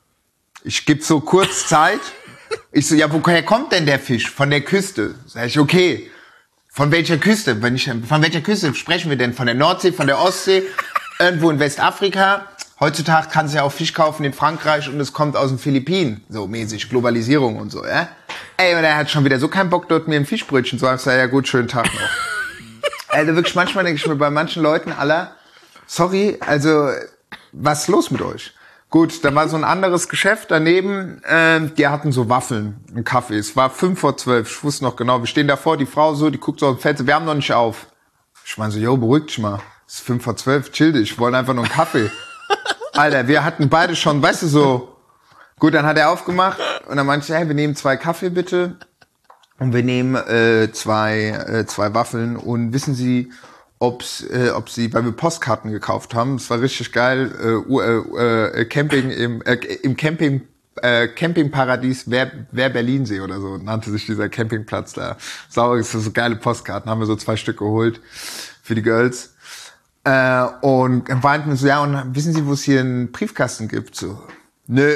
Ich geb so kurz Zeit. Ich so, ja, woher kommt denn der Fisch? Von der Küste. Sag ich, okay. Von welcher Küste? Wenn ich, von welcher Küste sprechen wir denn? Von der Nordsee, von der Ostsee? Irgendwo in Westafrika? Heutzutage kannst du ja auch Fisch kaufen in Frankreich und es kommt aus den Philippinen. So mäßig, Globalisierung und so, ja. Ey, und er hat schon wieder so keinen Bock, dort mir ein Fischbrötchen zu haben. Ich sag, ja gut, schönen Tag noch. Also wirklich, manchmal denke ich mir bei manchen Leuten, aller, sorry, also, was ist los mit euch? Gut, da war so ein anderes Geschäft daneben, äh, die hatten so Waffeln, einen Kaffee. Es war fünf vor zwölf, ich wusste noch genau. Wir stehen davor, die Frau so, die guckt so auf den Fenster, wir haben noch nicht auf. Ich meine so, yo, beruhig dich mal. Es ist fünf vor zwölf, chill dich, ich wollte einfach nur einen Kaffee. Alter, wir hatten beide schon, weißt du, so. Gut, dann hat er aufgemacht und dann meinte ich, hey, wir nehmen zwei Kaffee bitte und wir nehmen äh, zwei äh, zwei Waffeln und wissen Sie, ob's, äh, ob Sie, weil wir Postkarten gekauft haben, das war richtig geil, äh, äh, äh, Camping im äh, im Camping äh, Campingparadies Wehr, Wehr Berlinsee oder so nannte sich dieser Campingplatz da. Sauer, das sind so geile Postkarten, haben wir so zwei Stück geholt für die Girls. Äh, und dann meinten wir so, ja, und wissen Sie, wo es hier einen Briefkasten gibt? So, nö.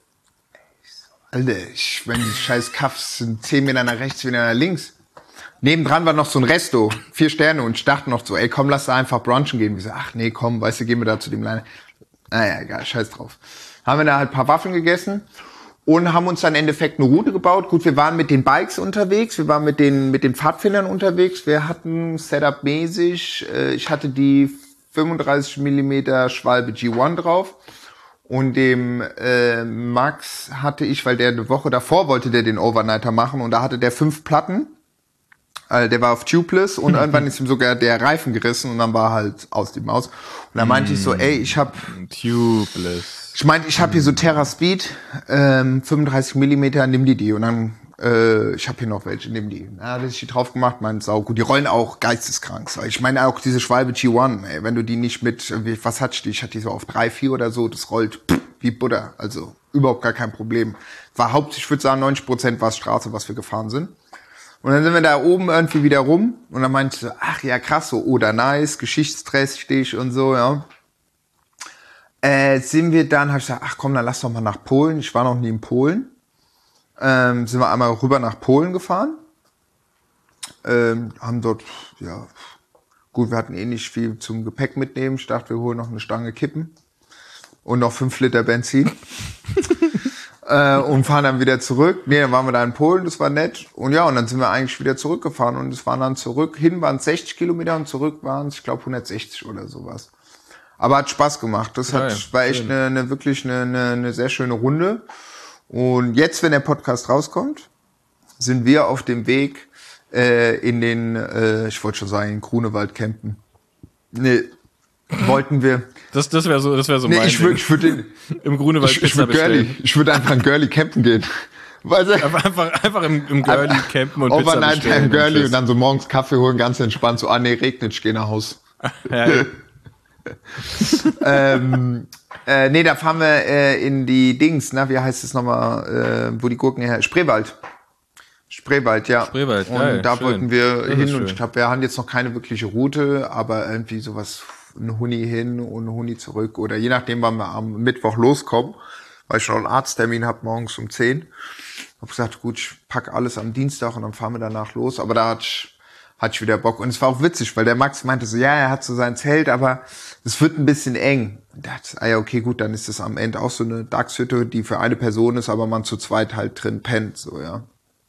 Ich so, Alter, ich, wenn die scheiß Kaffs sind zehn Meter nach rechts, wieder nach links. Nebendran war noch so ein Resto, vier Sterne, und ich dachte noch so, ey, komm, lass da einfach brunchen gehen. Wir so, ach nee, komm, weißt du, gehen wir da zu dem Leine. Naja, egal, scheiß drauf. Haben wir da halt ein paar Waffeln gegessen und haben uns dann im Endeffekt eine Route gebaut. Gut, wir waren mit den Bikes unterwegs, wir waren mit den mit den Pfadfindern unterwegs. Wir hatten Setup-mäßig, äh, ich hatte die fünfunddreißig Millimeter Schwalbe G eins drauf und dem äh, Max hatte ich, weil der eine Woche davor wollte der den Overnighter machen und da hatte der fünf Platten. Äh, der war auf Tubeless und irgendwann ist ihm sogar der Reifen gerissen und dann war halt aus die Maus. Und dann meinte mm. ich so, ey, ich hab Tubeless. Ich meinte, ich habe hier so Terra Speed, ähm, fünfunddreißig Millimeter, nimm die die. Und dann, äh, ich habe hier noch welche, nimm die. Ja, da ist ich die drauf gemacht, meinte, sau gut. Die rollen auch geisteskrank. Ich meine auch diese Schwalbe G eins, ey, wenn du die nicht mit, was hatte ich die? Ich hatte die so auf drei, vier oder so, das rollt pff, wie Butter. Also überhaupt gar kein Problem. War hauptsächlich, ich würde sagen, neunzig Prozent war Straße, was wir gefahren sind. Und dann sind wir da oben irgendwie wieder rum. Und dann meinte ich so, ach ja, krass, so, oder nice, geschichtsträchtig und so, ja. Äh, sind wir dann, habe ich gesagt, ach komm, dann lass doch mal nach Polen. Ich war noch nie in Polen. Ähm, sind wir einmal rüber nach Polen gefahren. Ähm, haben dort, ja, gut, wir hatten eh nicht viel zum Gepäck mitnehmen. Ich dachte, wir holen noch eine Stange Kippen und noch fünf Liter Benzin. äh, und fahren dann wieder zurück. Nee, dann waren wir da in Polen, das war nett. Und ja, und dann sind wir eigentlich wieder zurückgefahren. Und es waren dann zurück, hin waren es sechzig Kilometer und zurück waren es, ich glaube, hundertsechzig oder sowas. Aber hat Spaß gemacht. Das hat, ja, war echt eine, eine wirklich eine, eine, eine sehr schöne Runde. Und jetzt, wenn der Podcast rauskommt, sind wir auf dem Weg äh, in den, äh, ich wollte schon sagen, in Grunewald campen. Nee, wollten wir. Das, das wäre so, das wäre so nee, mein ich würd, ich würde im Grunewald ich, ich würde Girlie, ich würde einfach in Girlie campen gehen. Weißt du? Einfach, einfach, einfach im, im Girlie campen und Pizza Overnight bestellen. Overnight im Girlie und, und dann so morgens Kaffee holen, ganz entspannt. So, ah nee, regnet, ich gehe nach Haus. Ja, ja. ähm, Äh, nee, da fahren wir äh, in die Dings, na, wie heißt es nochmal, äh, wo die Gurken her? Spreewald. Spreewald, ja. Spreewald, und geil, da schön. wollten wir Das hin ist und schön. ich glaube, wir haben jetzt noch keine wirkliche Route, aber irgendwie sowas, ein Huni hin und ein Huni zurück oder je nachdem, wann wir am Mittwoch loskommen, weil ich schon einen Arzttermin habe morgens um zehn. Hab gesagt, gut, ich pack alles am Dienstag und dann fahren wir danach los, aber da hatte ich, hatte ich wieder Bock und es war auch witzig, weil der Max meinte so, ja, er hat so sein Zelt, aber es wird ein bisschen eng. Und da dachte ich, ah ja, okay, gut, dann ist das am Ende auch so eine Dachshütte, die für eine Person ist, aber man zu zweit halt drin pennt, so, ja.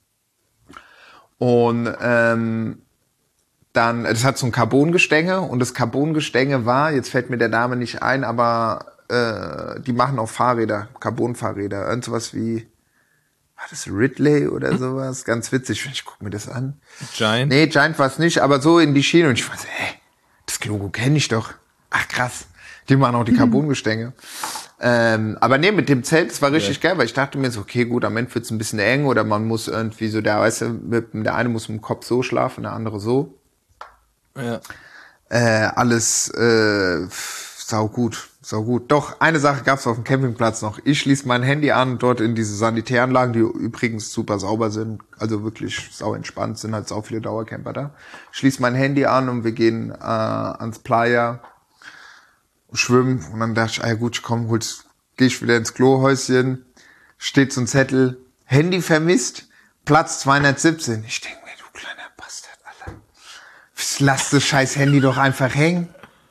Und ähm, dann, das hat so ein Carbongestänge und das Carbongestänge war, jetzt fällt mir der Name nicht ein, aber äh, die machen auch Fahrräder, Carbonfahrräder, irgendwas wie, war das Ridley oder sowas? Ganz witzig, ich guck mir das an. Giant? Nee, Giant war es nicht, aber so in die Schiene und ich war so, hä, das Logo kenne ich doch. Ach krass, die machen auch die Carbongestänge. Ähm, aber nee, mit dem Zelt, das war richtig ja. geil, weil ich dachte mir so, okay, gut, am Ende wird's ein bisschen eng oder man muss irgendwie so, der, weißt du, mit, der eine muss mit dem Kopf so schlafen, der andere so. Ja. Äh, alles äh, sau gut, sau gut. Doch, eine Sache gab's auf dem Campingplatz noch. Ich schließe mein Handy an, dort in diese Sanitäranlagen, die übrigens super sauber sind, also wirklich sau entspannt, sind halt sau viele Dauercamper da. Schließe mein Handy an und wir gehen äh, ans Playa, schwimmen und dann dachte ich, ah ja gut, komm, hol's, geh ich wieder ins Klohäuschen, steht so ein Zettel, Handy vermisst, Platz zweihundertsiebzehn. Ich denke mir, du kleiner Bastard, Alter, lass das scheiß Handy doch einfach hängen.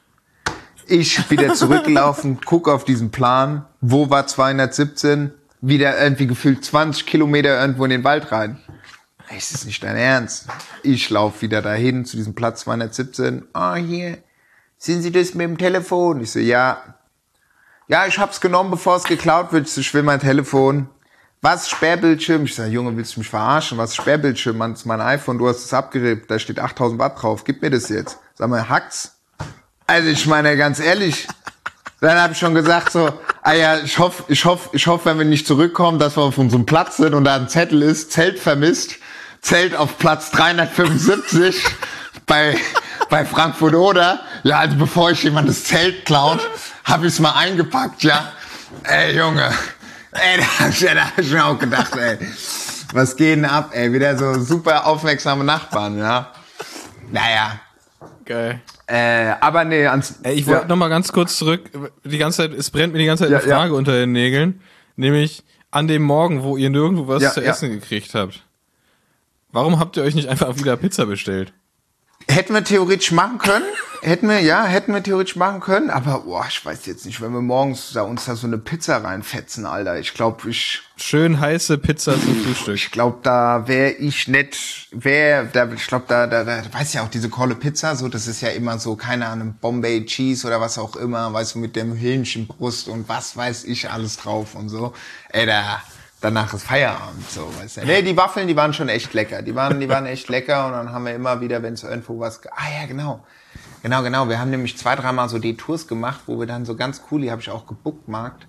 Ich wieder zurückgelaufen, guck auf diesen Plan, wo war zweihundertsiebzehn, wieder irgendwie gefühlt zwanzig Kilometer irgendwo in den Wald rein. Ey, ist das nicht dein Ernst? Ich laufe wieder dahin zu diesem Platz zweihundertsiebzehn, ah, hier, sind Sie das mit dem Telefon? Ich so, ja. Ja, ich hab's genommen, bevor es geklaut wird. Ich will mein Telefon. Was, Sperrbildschirm? Ich sag, Junge, willst du mich verarschen? Was, Sperrbildschirm? Mann, das ist mein iPhone, du hast es abgerippt. Da steht achttausend Watt drauf. Gib mir das jetzt. Sag mal, hackt's? Also, ich meine, ganz ehrlich. Dann habe ich schon gesagt so, ah ja, ich hoffe, ich hoffe, ich hoffe, wenn wir nicht zurückkommen, dass wir auf unserem Platz sind und da ein Zettel ist, Zelt vermisst. Zelt auf Platz dreihundertfünfundsiebzig bei... bei Frankfurt oder, ja, also bevor ich jemand das Zelt klaut, habe ich es mal eingepackt, ja. Ey, Junge, ey, da hab ich, da hab ich mir auch gedacht, ey, was geht denn ab, ey, wieder so super aufmerksame Nachbarn, ja. Naja. Geil. Äh, aber nee, ans... Ey, ich wollte ja. noch mal ganz kurz zurück, die ganze Zeit, es brennt mir die ganze Zeit Ja, eine Frage ja. unter den Nägeln, nämlich an dem Morgen, wo ihr nirgendwo was Ja, zu ja. essen gekriegt habt. Warum habt ihr euch nicht einfach wieder Pizza bestellt? Hätten wir theoretisch machen können, hätten wir, ja, hätten wir theoretisch machen können, aber, boah, ich weiß jetzt nicht, wenn wir morgens da uns da so eine Pizza reinfetzen, Alter, ich glaube, ich, Schön heiße Pizza zum Frühstück. ich glaube, da wäre ich nicht, wär, da, ich glaube, da, da, da, du weißt ja auch, diese Kolle Pizza, so, das ist ja immer so, keine Ahnung, Bombay Cheese oder was auch immer, weißt du, mit dem Hähnchenbrust und was weiß ich alles drauf und so, ey, da, danach ist Feierabend, so, weißt du. Nee, die Waffeln, die waren schon echt lecker. Die waren, die waren echt lecker und dann haben wir immer wieder, wenn es irgendwo was, ah ja, genau. Genau, genau. Wir haben nämlich zwei, dreimal so die Tours gemacht, wo wir dann so ganz cool, die habe ich auch gebookmarkt,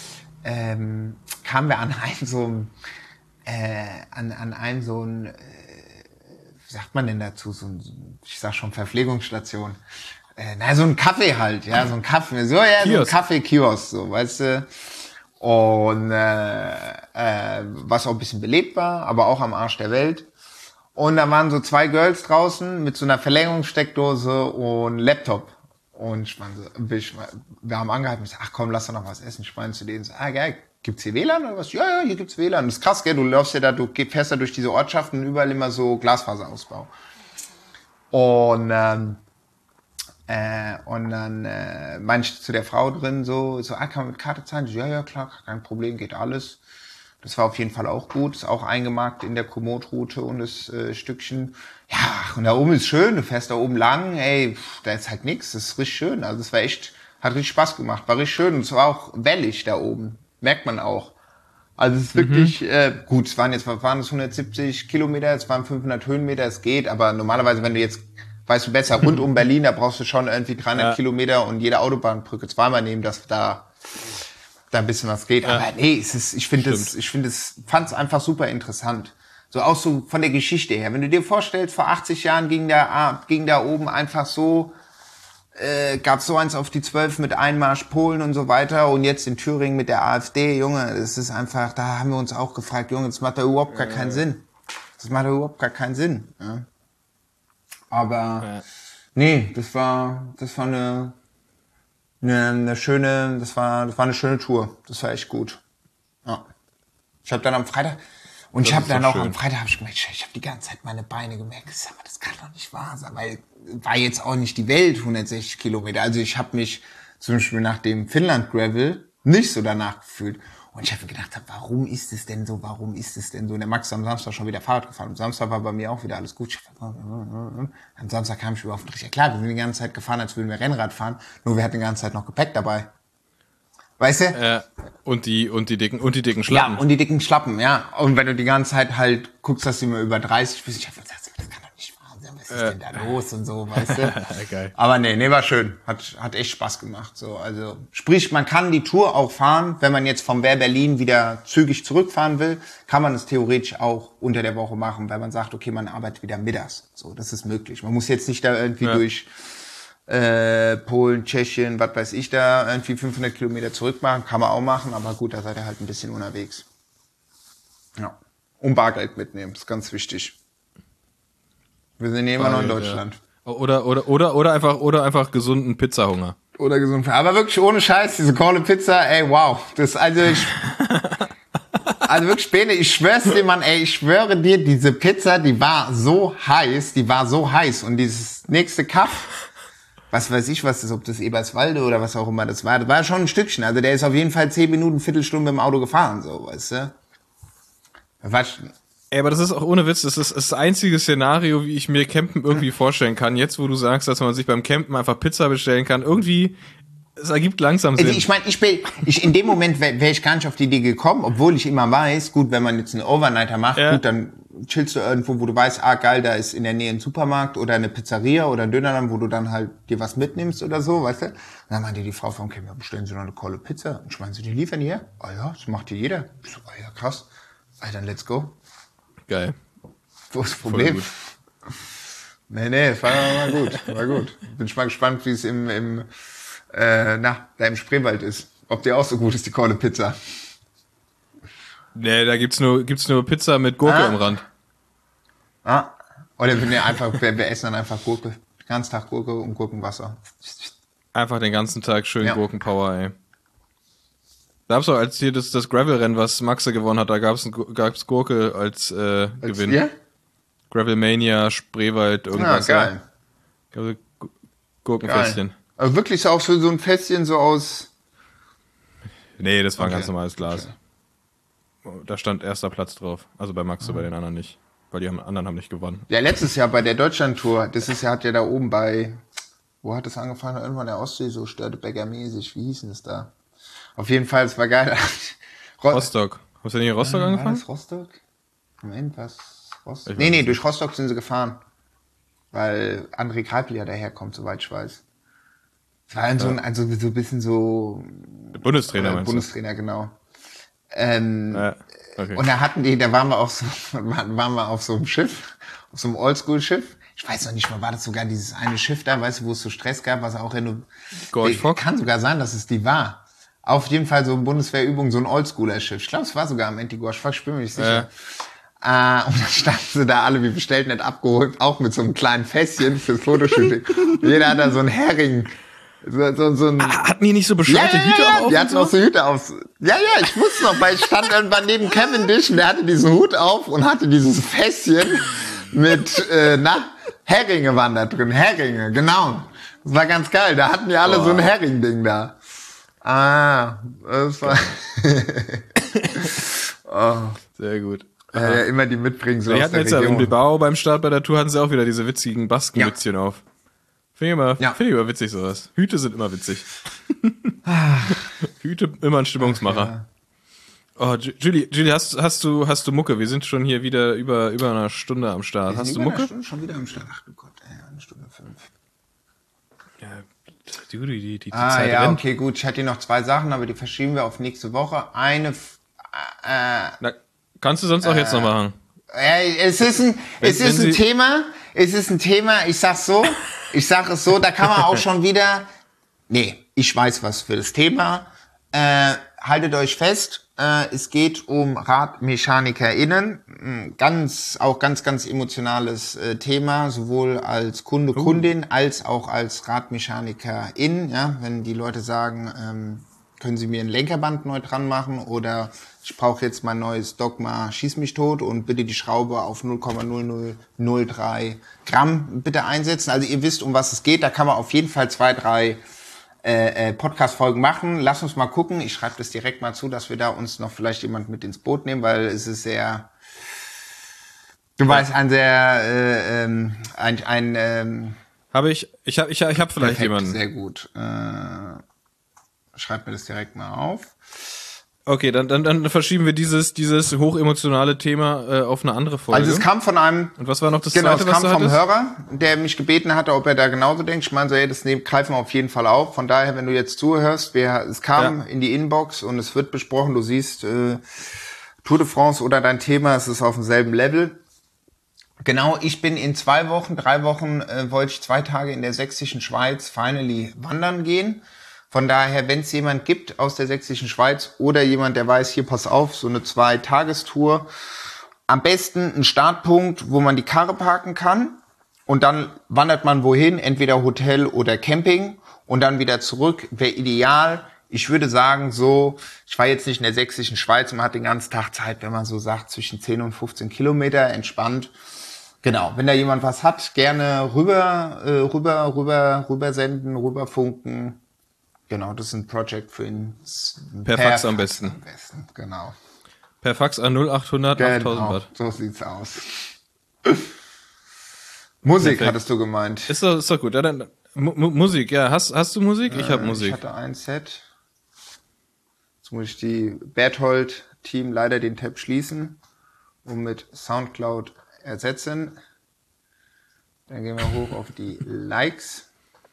ähm, kamen wir an einen so ein, äh, an, an einen so ein, äh, wie sagt man denn dazu, so ein, ich sag schon Verpflegungsstation. Äh, na, so ein Kaffee halt, ja, so ein Kaffee, so, ja, so ein Kaffee-Kiosk, so, weißt du. Und äh, äh, was auch ein bisschen belebt war, aber auch am Arsch der Welt. Und da waren so zwei Girls draußen mit so einer Verlängerungssteckdose und Laptop. Und ich meine, so, ich, wir haben angehalten, ich sag, ach komm, lass doch noch was essen. Ich meine zu denen so, ah geil, gibt's hier W L A N oder was? Ja, ja, hier gibt's W L A N. Das ist krass, gell, du läufst ja da, du fährst da durch diese Ortschaften und überall immer so Glasfaserausbau. Und ähm, Äh, und dann äh, meinte ich zu der Frau drin so, so ah, kann man mit Karte zahlen? Ja, ja, klar, kein Problem, geht alles. Das war auf jeden Fall auch gut, ist auch eingemarkt in der Komoot-Route und das äh, Stückchen. Ja, und da oben ist schön, du fährst da oben lang, ey, pff, da ist halt nix, das ist richtig schön. Also das war echt, hat richtig Spaß gemacht, war richtig schön und es war auch wellig da oben, merkt man auch. Also es ist wirklich, mhm. äh, gut, es waren jetzt, waren es hundertsiebzig Kilometer, es waren fünfhundert Höhenmeter, es geht, aber normalerweise, wenn du jetzt weißt du besser, rund um Berlin, da brauchst du schon irgendwie dreihundert ja. Kilometer und jede Autobahnbrücke zweimal nehmen, dass da, da ein bisschen was geht. Ja. Aber nee, es ist, ich finde es, ich finde es, fand es einfach super interessant. So auch so von der Geschichte her. Wenn du dir vorstellst, vor achtzig Jahren ging da, ging da oben einfach so, äh, gab so eins auf die zwölf mit Einmarsch Polen und so weiter und jetzt in Thüringen mit der AfD, Junge, das ist einfach, da haben wir uns auch gefragt, Junge, das macht da überhaupt gar keinen Sinn. Das macht da überhaupt gar keinen Sinn. Ja. Aber ja. nee, das war, das war eine, eine, eine schöne, das war, das war eine schöne Tour. Das war echt gut. Ja. Ich habe dann am Freitag und das ich habe dann auch schön. am Freitag hab ich gemerkt, ich habe die ganze Zeit meine Beine gemerkt. Sag mal, das kann doch nicht wahr sein, weil war jetzt auch nicht die Welt hundertsechzig Kilometer. Also ich habe mich zum Beispiel nach dem Finnland Gravel nicht so danach gefühlt. Und ich habe mir gedacht, warum ist es denn so? Warum ist es denn so? Und der Max ist am Samstag schon wieder Fahrrad gefahren. Am Samstag war bei mir auch wieder alles gut. Am Samstag kam ich überhaupt nicht. Ja klar, wir sind die ganze Zeit gefahren, als würden wir Rennrad fahren. Nur wir hatten die ganze Zeit noch Gepäck dabei. Weißt du? Äh, und die, und die dicken, und die dicken Schlappen. Ja, und die dicken Schlappen, ja. Und wenn du die ganze Zeit halt guckst, dass du immer über dreißig bist, ich hab mir gedacht, das kann doch nicht wahr sein. Was ist äh. denn da los und so, weißt du? Geil. Aber nee, nee, war schön. Hat, hat echt Spaß gemacht, so. Also, sprich, man kann die Tour auch fahren, wenn man jetzt vom Wehr Berlin wieder zügig zurückfahren will, kann man es theoretisch auch unter der Woche machen, weil man sagt, okay, man arbeitet wieder mittags. So, das ist möglich. Man muss jetzt nicht da irgendwie ja. durch, Äh, Polen, Tschechien, was weiß ich da, irgendwie fünfhundert Kilometer zurück machen, kann man auch machen, aber gut, da seid ihr halt ein bisschen unterwegs. Ja. Und Bargeld mitnehmen, ist ganz wichtig. Wir sind immer noch in Deutschland. Ja. Oder, oder, oder, oder einfach, oder einfach gesunden Pizzahunger. Oder gesund, aber wirklich ohne Scheiß, diese Kohle Pizza, ey, wow, das, also ich, also wirklich später, ich schwör's dir, Mann, ey, ich schwöre dir, diese Pizza, die war so heiß, die war so heiß und dieses nächste Kaff, was weiß ich, was das, ob das Eberswalde oder was auch immer das war. Das war schon ein Stückchen. Also der ist auf jeden Fall zehn Minuten, Viertelstunde mit dem Auto gefahren, so, weißt du? Was? Ey, aber das ist auch ohne Witz, das ist das einzige Szenario, wie ich mir Campen irgendwie vorstellen kann. Jetzt, wo du sagst, dass man sich beim Campen einfach Pizza bestellen kann, irgendwie, es ergibt langsam Sinn. Also ich meine, ich bin, ich, in dem Moment wäre wär ich gar nicht auf die Idee gekommen, obwohl ich immer weiß, gut, wenn man jetzt einen Overnighter macht, ja. gut, dann chillst du irgendwo, wo du weißt, ah geil, da ist in der Nähe ein Supermarkt oder eine Pizzeria oder ein Dönerladen, wo du dann halt dir was mitnimmst oder so, weißt du? Und dann meinte die Frau vom Camper, bestellen Sie noch eine Kohle Pizza. Und ich meine, Sie die liefern hier? Ah oh ja, das macht hier jeder. Ich so, ah oh ja, krass. Also dann let's go. Geil. Wo ist das Problem? Nee, nee, das war mal gut, war gut. Bin ich mal gespannt, wie es im, im äh, na, da im Spreewald ist. Ob die auch so gut ist, die Kohle Pizza. Nee, da gibt's nur, gibt's nur Pizza mit Gurke ah. am Rand. Ah. Oder wir, nee, einfach, wir, wir essen dann einfach Gurke. Den ganzen Tag Gurke und Gurkenwasser. Einfach den ganzen Tag schön ja. Gurkenpower, ey. Da gab's auch, als hier das, das Gravel-Rennen, was Maxe gewonnen hat, da gab's, ein, gab's Gurke als, äh, als Gewinn. Ja? Gravelmania, Spreewald, irgendwas. Ja, geil. Ja. Gurkenfässchen. Geil. Aber wirklich auch so, so ein Fässchen so aus... Nee, das war okay. ein ganz normales Glas. Okay. Da stand erster Platz drauf. Also bei Maxe, mhm. bei den anderen nicht. Weil die anderen haben nicht gewonnen. Ja, letztes Jahr bei der Deutschlandtour, das ist ja, hat ja da oben bei, wo hat das angefangen? Irgendwann in der Ostsee, so Störtebecker-mäßig. Wie hieß denn das da? Auf jeden Fall, es war geil. Rostock. Hast du nicht in Rostock äh, angefangen? War das Rostock? Moment, was? Rostock? Nee, nee, durch Rostock sind sie gefahren. Weil André Greipel ja daherkommt, soweit ich weiß. Es war so ein, also so ein bisschen so... Bundestrainer, äh, meinst Bundestrainer, du? Genau. Ähm, ja, okay. Und da hatten die, da waren wir auf so, waren wir auf so einem Schiff, auf so einem Oldschool-Schiff. Ich weiß noch nicht mal, war das sogar dieses eine Schiff da, weißt du, wo es so Stress gab, was auch renoviert. Kann sogar sein, dass es die war. Auf jeden Fall so eine Bundeswehrübung, so ein Oldschooler-Schiff. Ich glaube, es war sogar am Antigua, ich bin mir nicht sicher. Ja. Äh, und dann standen sie da alle wie bestellt, nicht abgeholt, auch mit so einem kleinen Fässchen fürs Fotoshooting. Jeder hat da so einen Hering. So, so, so ein ah, hatten die nicht so bescheuerte ja, ja, Hüte ja, auf? Die hatten auch so Hüte auf. Ja, ja, ich wusste noch, weil ich stand irgendwann neben Cavendish und der hatte diesen Hut auf und hatte dieses Fässchen mit, äh, na, Heringe waren da drin. Heringe, genau. Das war ganz geil. Da hatten die alle Boah. so ein Hering-Ding da. Ah, das war... oh. Sehr gut. Ja, ja, immer die mitbringen so die aus hatten der jetzt Region. ja in Bilbao beim Start bei der Tour hatten sie auch wieder diese witzigen Baskenmützchen ja. auf. Finde ich, immer, ja. find ich immer witzig sowas. Hüte sind immer witzig. Hüte immer ein Stimmungsmacher. Ach, ja. Oh, Julie, Julie, hast, hast du, hast du Mucke? Wir sind schon hier wieder über, über eine Stunde am Start. Wir hast sind du über Mucke? Eine Stunde schon wieder am Start. Ach du Gott, ey, eine Stunde fünf. Ja, die, die, die, die ah, Zeit ja, rennt. okay, gut. Ich hatte hier noch zwei Sachen, aber die verschieben wir auf nächste Woche. Eine, äh, Na, kannst du sonst auch äh, jetzt noch machen? Äh, es ist ein, wenn, es ist ein Sie Thema, es ist ein Thema, ich sag's so, ich sag es so, da kann man auch schon wieder, nee, ich weiß was für das Thema. Äh, haltet euch fest, äh, es geht um RadmechanikerInnen, ganz, auch ganz, ganz emotionales äh, Thema, sowohl als Kunde, uh. Kundin, als auch als RadmechanikerIn, ja, wenn die Leute sagen, ähm, können Sie mir ein Lenkerband neu dran machen oder ich brauche jetzt mein neues Dogma, schieß mich tot und bitte die Schraube auf null Komma null null null drei Gramm bitte einsetzen. Also ihr wisst, um was es geht, da kann man auf jeden Fall zwei, drei Äh, äh, Podcast-Folgen machen. Lass uns mal gucken. Ich schreibe das direkt mal zu, dass wir da uns noch vielleicht jemand mit ins Boot nehmen, weil es ist sehr, du ja. weißt, ein sehr, äh, ähm, ein, ein ähm, habe ich, ich habe, ich, ich habe vielleicht perfekt, jemanden. Sehr gut. Äh, schreib mir das direkt mal auf. Okay, dann, dann, dann verschieben wir dieses, dieses hochemotionale Thema äh, auf eine andere Folge. Also es kam von einem... Und was war noch das genau, zweite, was Genau, es kam was du vom hattest? Hörer, der mich gebeten hatte, ob er da genauso denkt. Ich meine so, ey, das nehmen, greifen wir auf jeden Fall auf. Von daher, wenn du jetzt zuhörst, wir, es kam ja. in die Inbox und es wird besprochen. Du siehst, äh, Tour de France oder dein Thema, es ist auf demselben Level. Genau, ich bin in zwei Wochen, drei Wochen, äh, wollte ich zwei Tage in der sächsischen Schweiz finally wandern gehen. Von daher, wenn es jemand gibt aus der sächsischen Schweiz oder jemand, der weiß, hier, pass auf, so eine Zwei-Tagestour, am besten ein Startpunkt, wo man die Karre parken kann und dann wandert man wohin, entweder Hotel oder Camping und dann wieder zurück, wäre ideal. Ich würde sagen, so, ich war jetzt nicht in der sächsischen Schweiz, man hat den ganzen Tag Zeit, wenn man so sagt, zwischen zehn und fünfzehn Kilometer, entspannt. Genau, wenn da jemand was hat, gerne rüber, äh, rüber, rüber, rüber senden, rüber funken. Genau, das ist ein Projekt für ihn. Per, per Fax am besten. am besten. Genau. Per Fax an null achthundert genau, achttausend Watt. So sieht's aus. Musik Perfekt. Hattest du gemeint. Ist doch, ist doch gut. Ja, dann, M- Musik, ja. Hast, hast du Musik? Ich habe äh, Musik. Ich hatte ein Set. Jetzt muss ich die Berthold-Team leider den Tab schließen und mit Soundcloud ersetzen. Dann gehen wir hoch auf die Likes.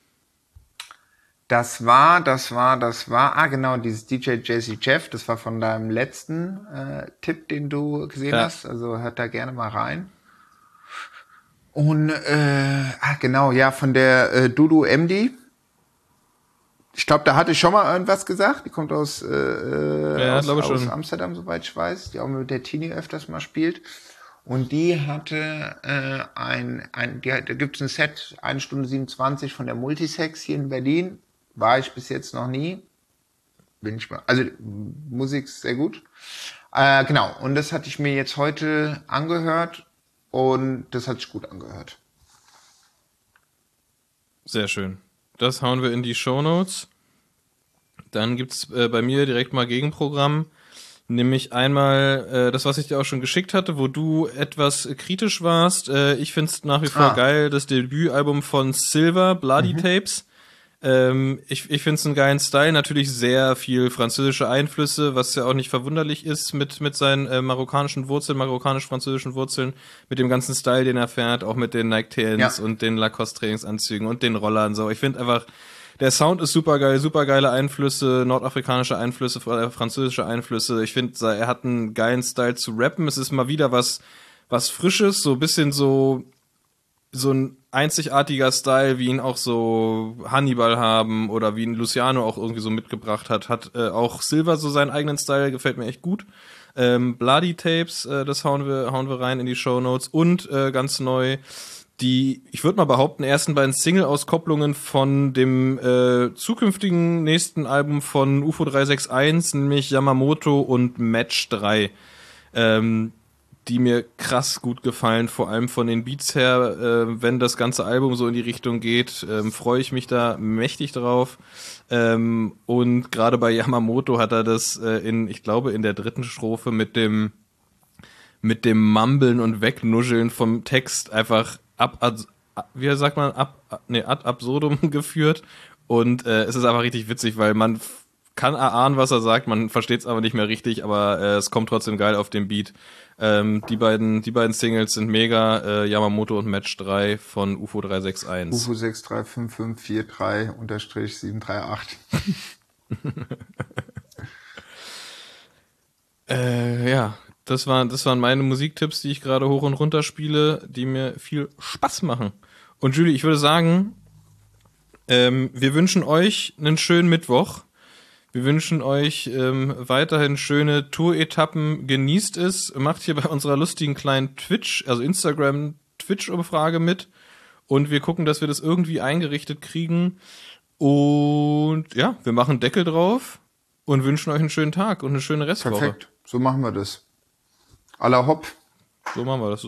Das war, das war, das war, ah genau, dieses D J Jazzy Jeff, das war von deinem letzten äh, Tipp, den du gesehen ja. hast, also hört da gerne mal rein. Und, äh, ah genau, ja, von der äh, Dudu M D, ich glaube, da hatte ich schon mal irgendwas gesagt, die kommt aus, äh, ja, aus, aus schon. Amsterdam, soweit ich weiß, die auch mit der Tini öfters mal spielt. Und die hatte äh, ein, ein die, da gibt es ein Set, eine Stunde siebenundzwanzig von der Multisex hier in Berlin. War ich bis jetzt noch nie. Bin ich mal. Also Musik ist sehr gut. Äh, genau. Und das hatte ich mir jetzt heute angehört und das hat sich gut angehört. Sehr schön. Das hauen wir in die Shownotes. Dann gibt's äh, bei mir direkt mal Gegenprogramm. Nämlich einmal äh, das, was ich dir auch schon geschickt hatte, wo du etwas kritisch warst. Äh, ich find's nach wie vor ah. geil, das Debütalbum von Silver, Bloody mhm. Tapes. Ähm, ich ich finde es einen geilen Style, natürlich sehr viel französische Einflüsse, was ja auch nicht verwunderlich ist mit mit seinen äh, marokkanischen Wurzeln, marokkanisch-französischen Wurzeln, mit dem ganzen Style, den er fährt, auch mit den Nike Tans ja. und den Lacoste-Trainingsanzügen und den Rollern so. Ich finde einfach, der Sound ist super geil, super geile Einflüsse, nordafrikanische Einflüsse, französische Einflüsse. Ich finde, er hat einen geilen Style zu rappen. Es ist mal wieder was was Frisches, so ein bisschen so so ein einzigartiger Style, wie ihn auch so Hannibal haben oder wie ihn Luciano auch irgendwie so mitgebracht hat. Hat äh, auch Silver so seinen eigenen Style, gefällt mir echt gut. Ähm, Bloody Tapes, äh, das hauen wir hauen wir rein in die Shownotes. Und äh, ganz neu die, ich würde mal behaupten, ersten beiden Single-Auskopplungen von dem äh, zukünftigen nächsten Album von U F O drei sechs eins, nämlich Yamamoto und Match drei. Ähm, die mir krass gut gefallen, vor allem von den Beats her. Äh, wenn das ganze Album so in die Richtung geht, ähm, freue ich mich da mächtig drauf. Ähm, und gerade bei Yamamoto hat er das äh, in, ich glaube, in der dritten Strophe mit dem mit dem Mumbeln und Wegnuscheln vom Text einfach ab, ad, wie sagt man, ab, nee, ad absurdum geführt. Und äh, es ist einfach richtig witzig, weil man kann erahnen, was er sagt, man versteht es aber nicht mehr richtig, aber äh, es kommt trotzdem geil auf den Beat. Ähm, die beiden die beiden Singles sind mega, äh, Yamamoto und Match drei von U F O drei sechs eins. U F O sechs drei fünf fünf vier drei sieben drei acht. äh, ja, Das waren, das waren meine Musiktipps, die ich gerade hoch und runter spiele, die mir viel Spaß machen. Und Julie, ich würde sagen, ähm, wir wünschen euch einen schönen Mittwoch. Wir wünschen euch ähm, weiterhin schöne Tour-Etappen. Genießt es. Macht hier bei unserer lustigen kleinen Twitch, also Instagram-Twitch-Umfrage mit. Und wir gucken, dass wir das irgendwie eingerichtet kriegen. Und ja, wir machen Deckel drauf und wünschen euch einen schönen Tag und eine schöne Restwoche. Perfekt, so machen wir das. À la Hopp. So machen wir das.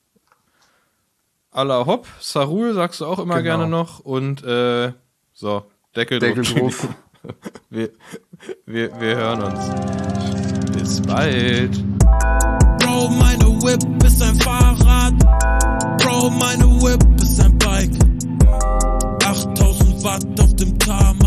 À la Hopp. Sarul sagst du auch immer Genau. gerne noch. Und äh, so, Deckel, Deckel drauf. drauf. wir, wir, wir hören uns. Bis bald. Bro, meine Whip ist ein Fahrrad. Bro, meine Whip ist ein Bike. achttausend Watt auf dem Tarmac.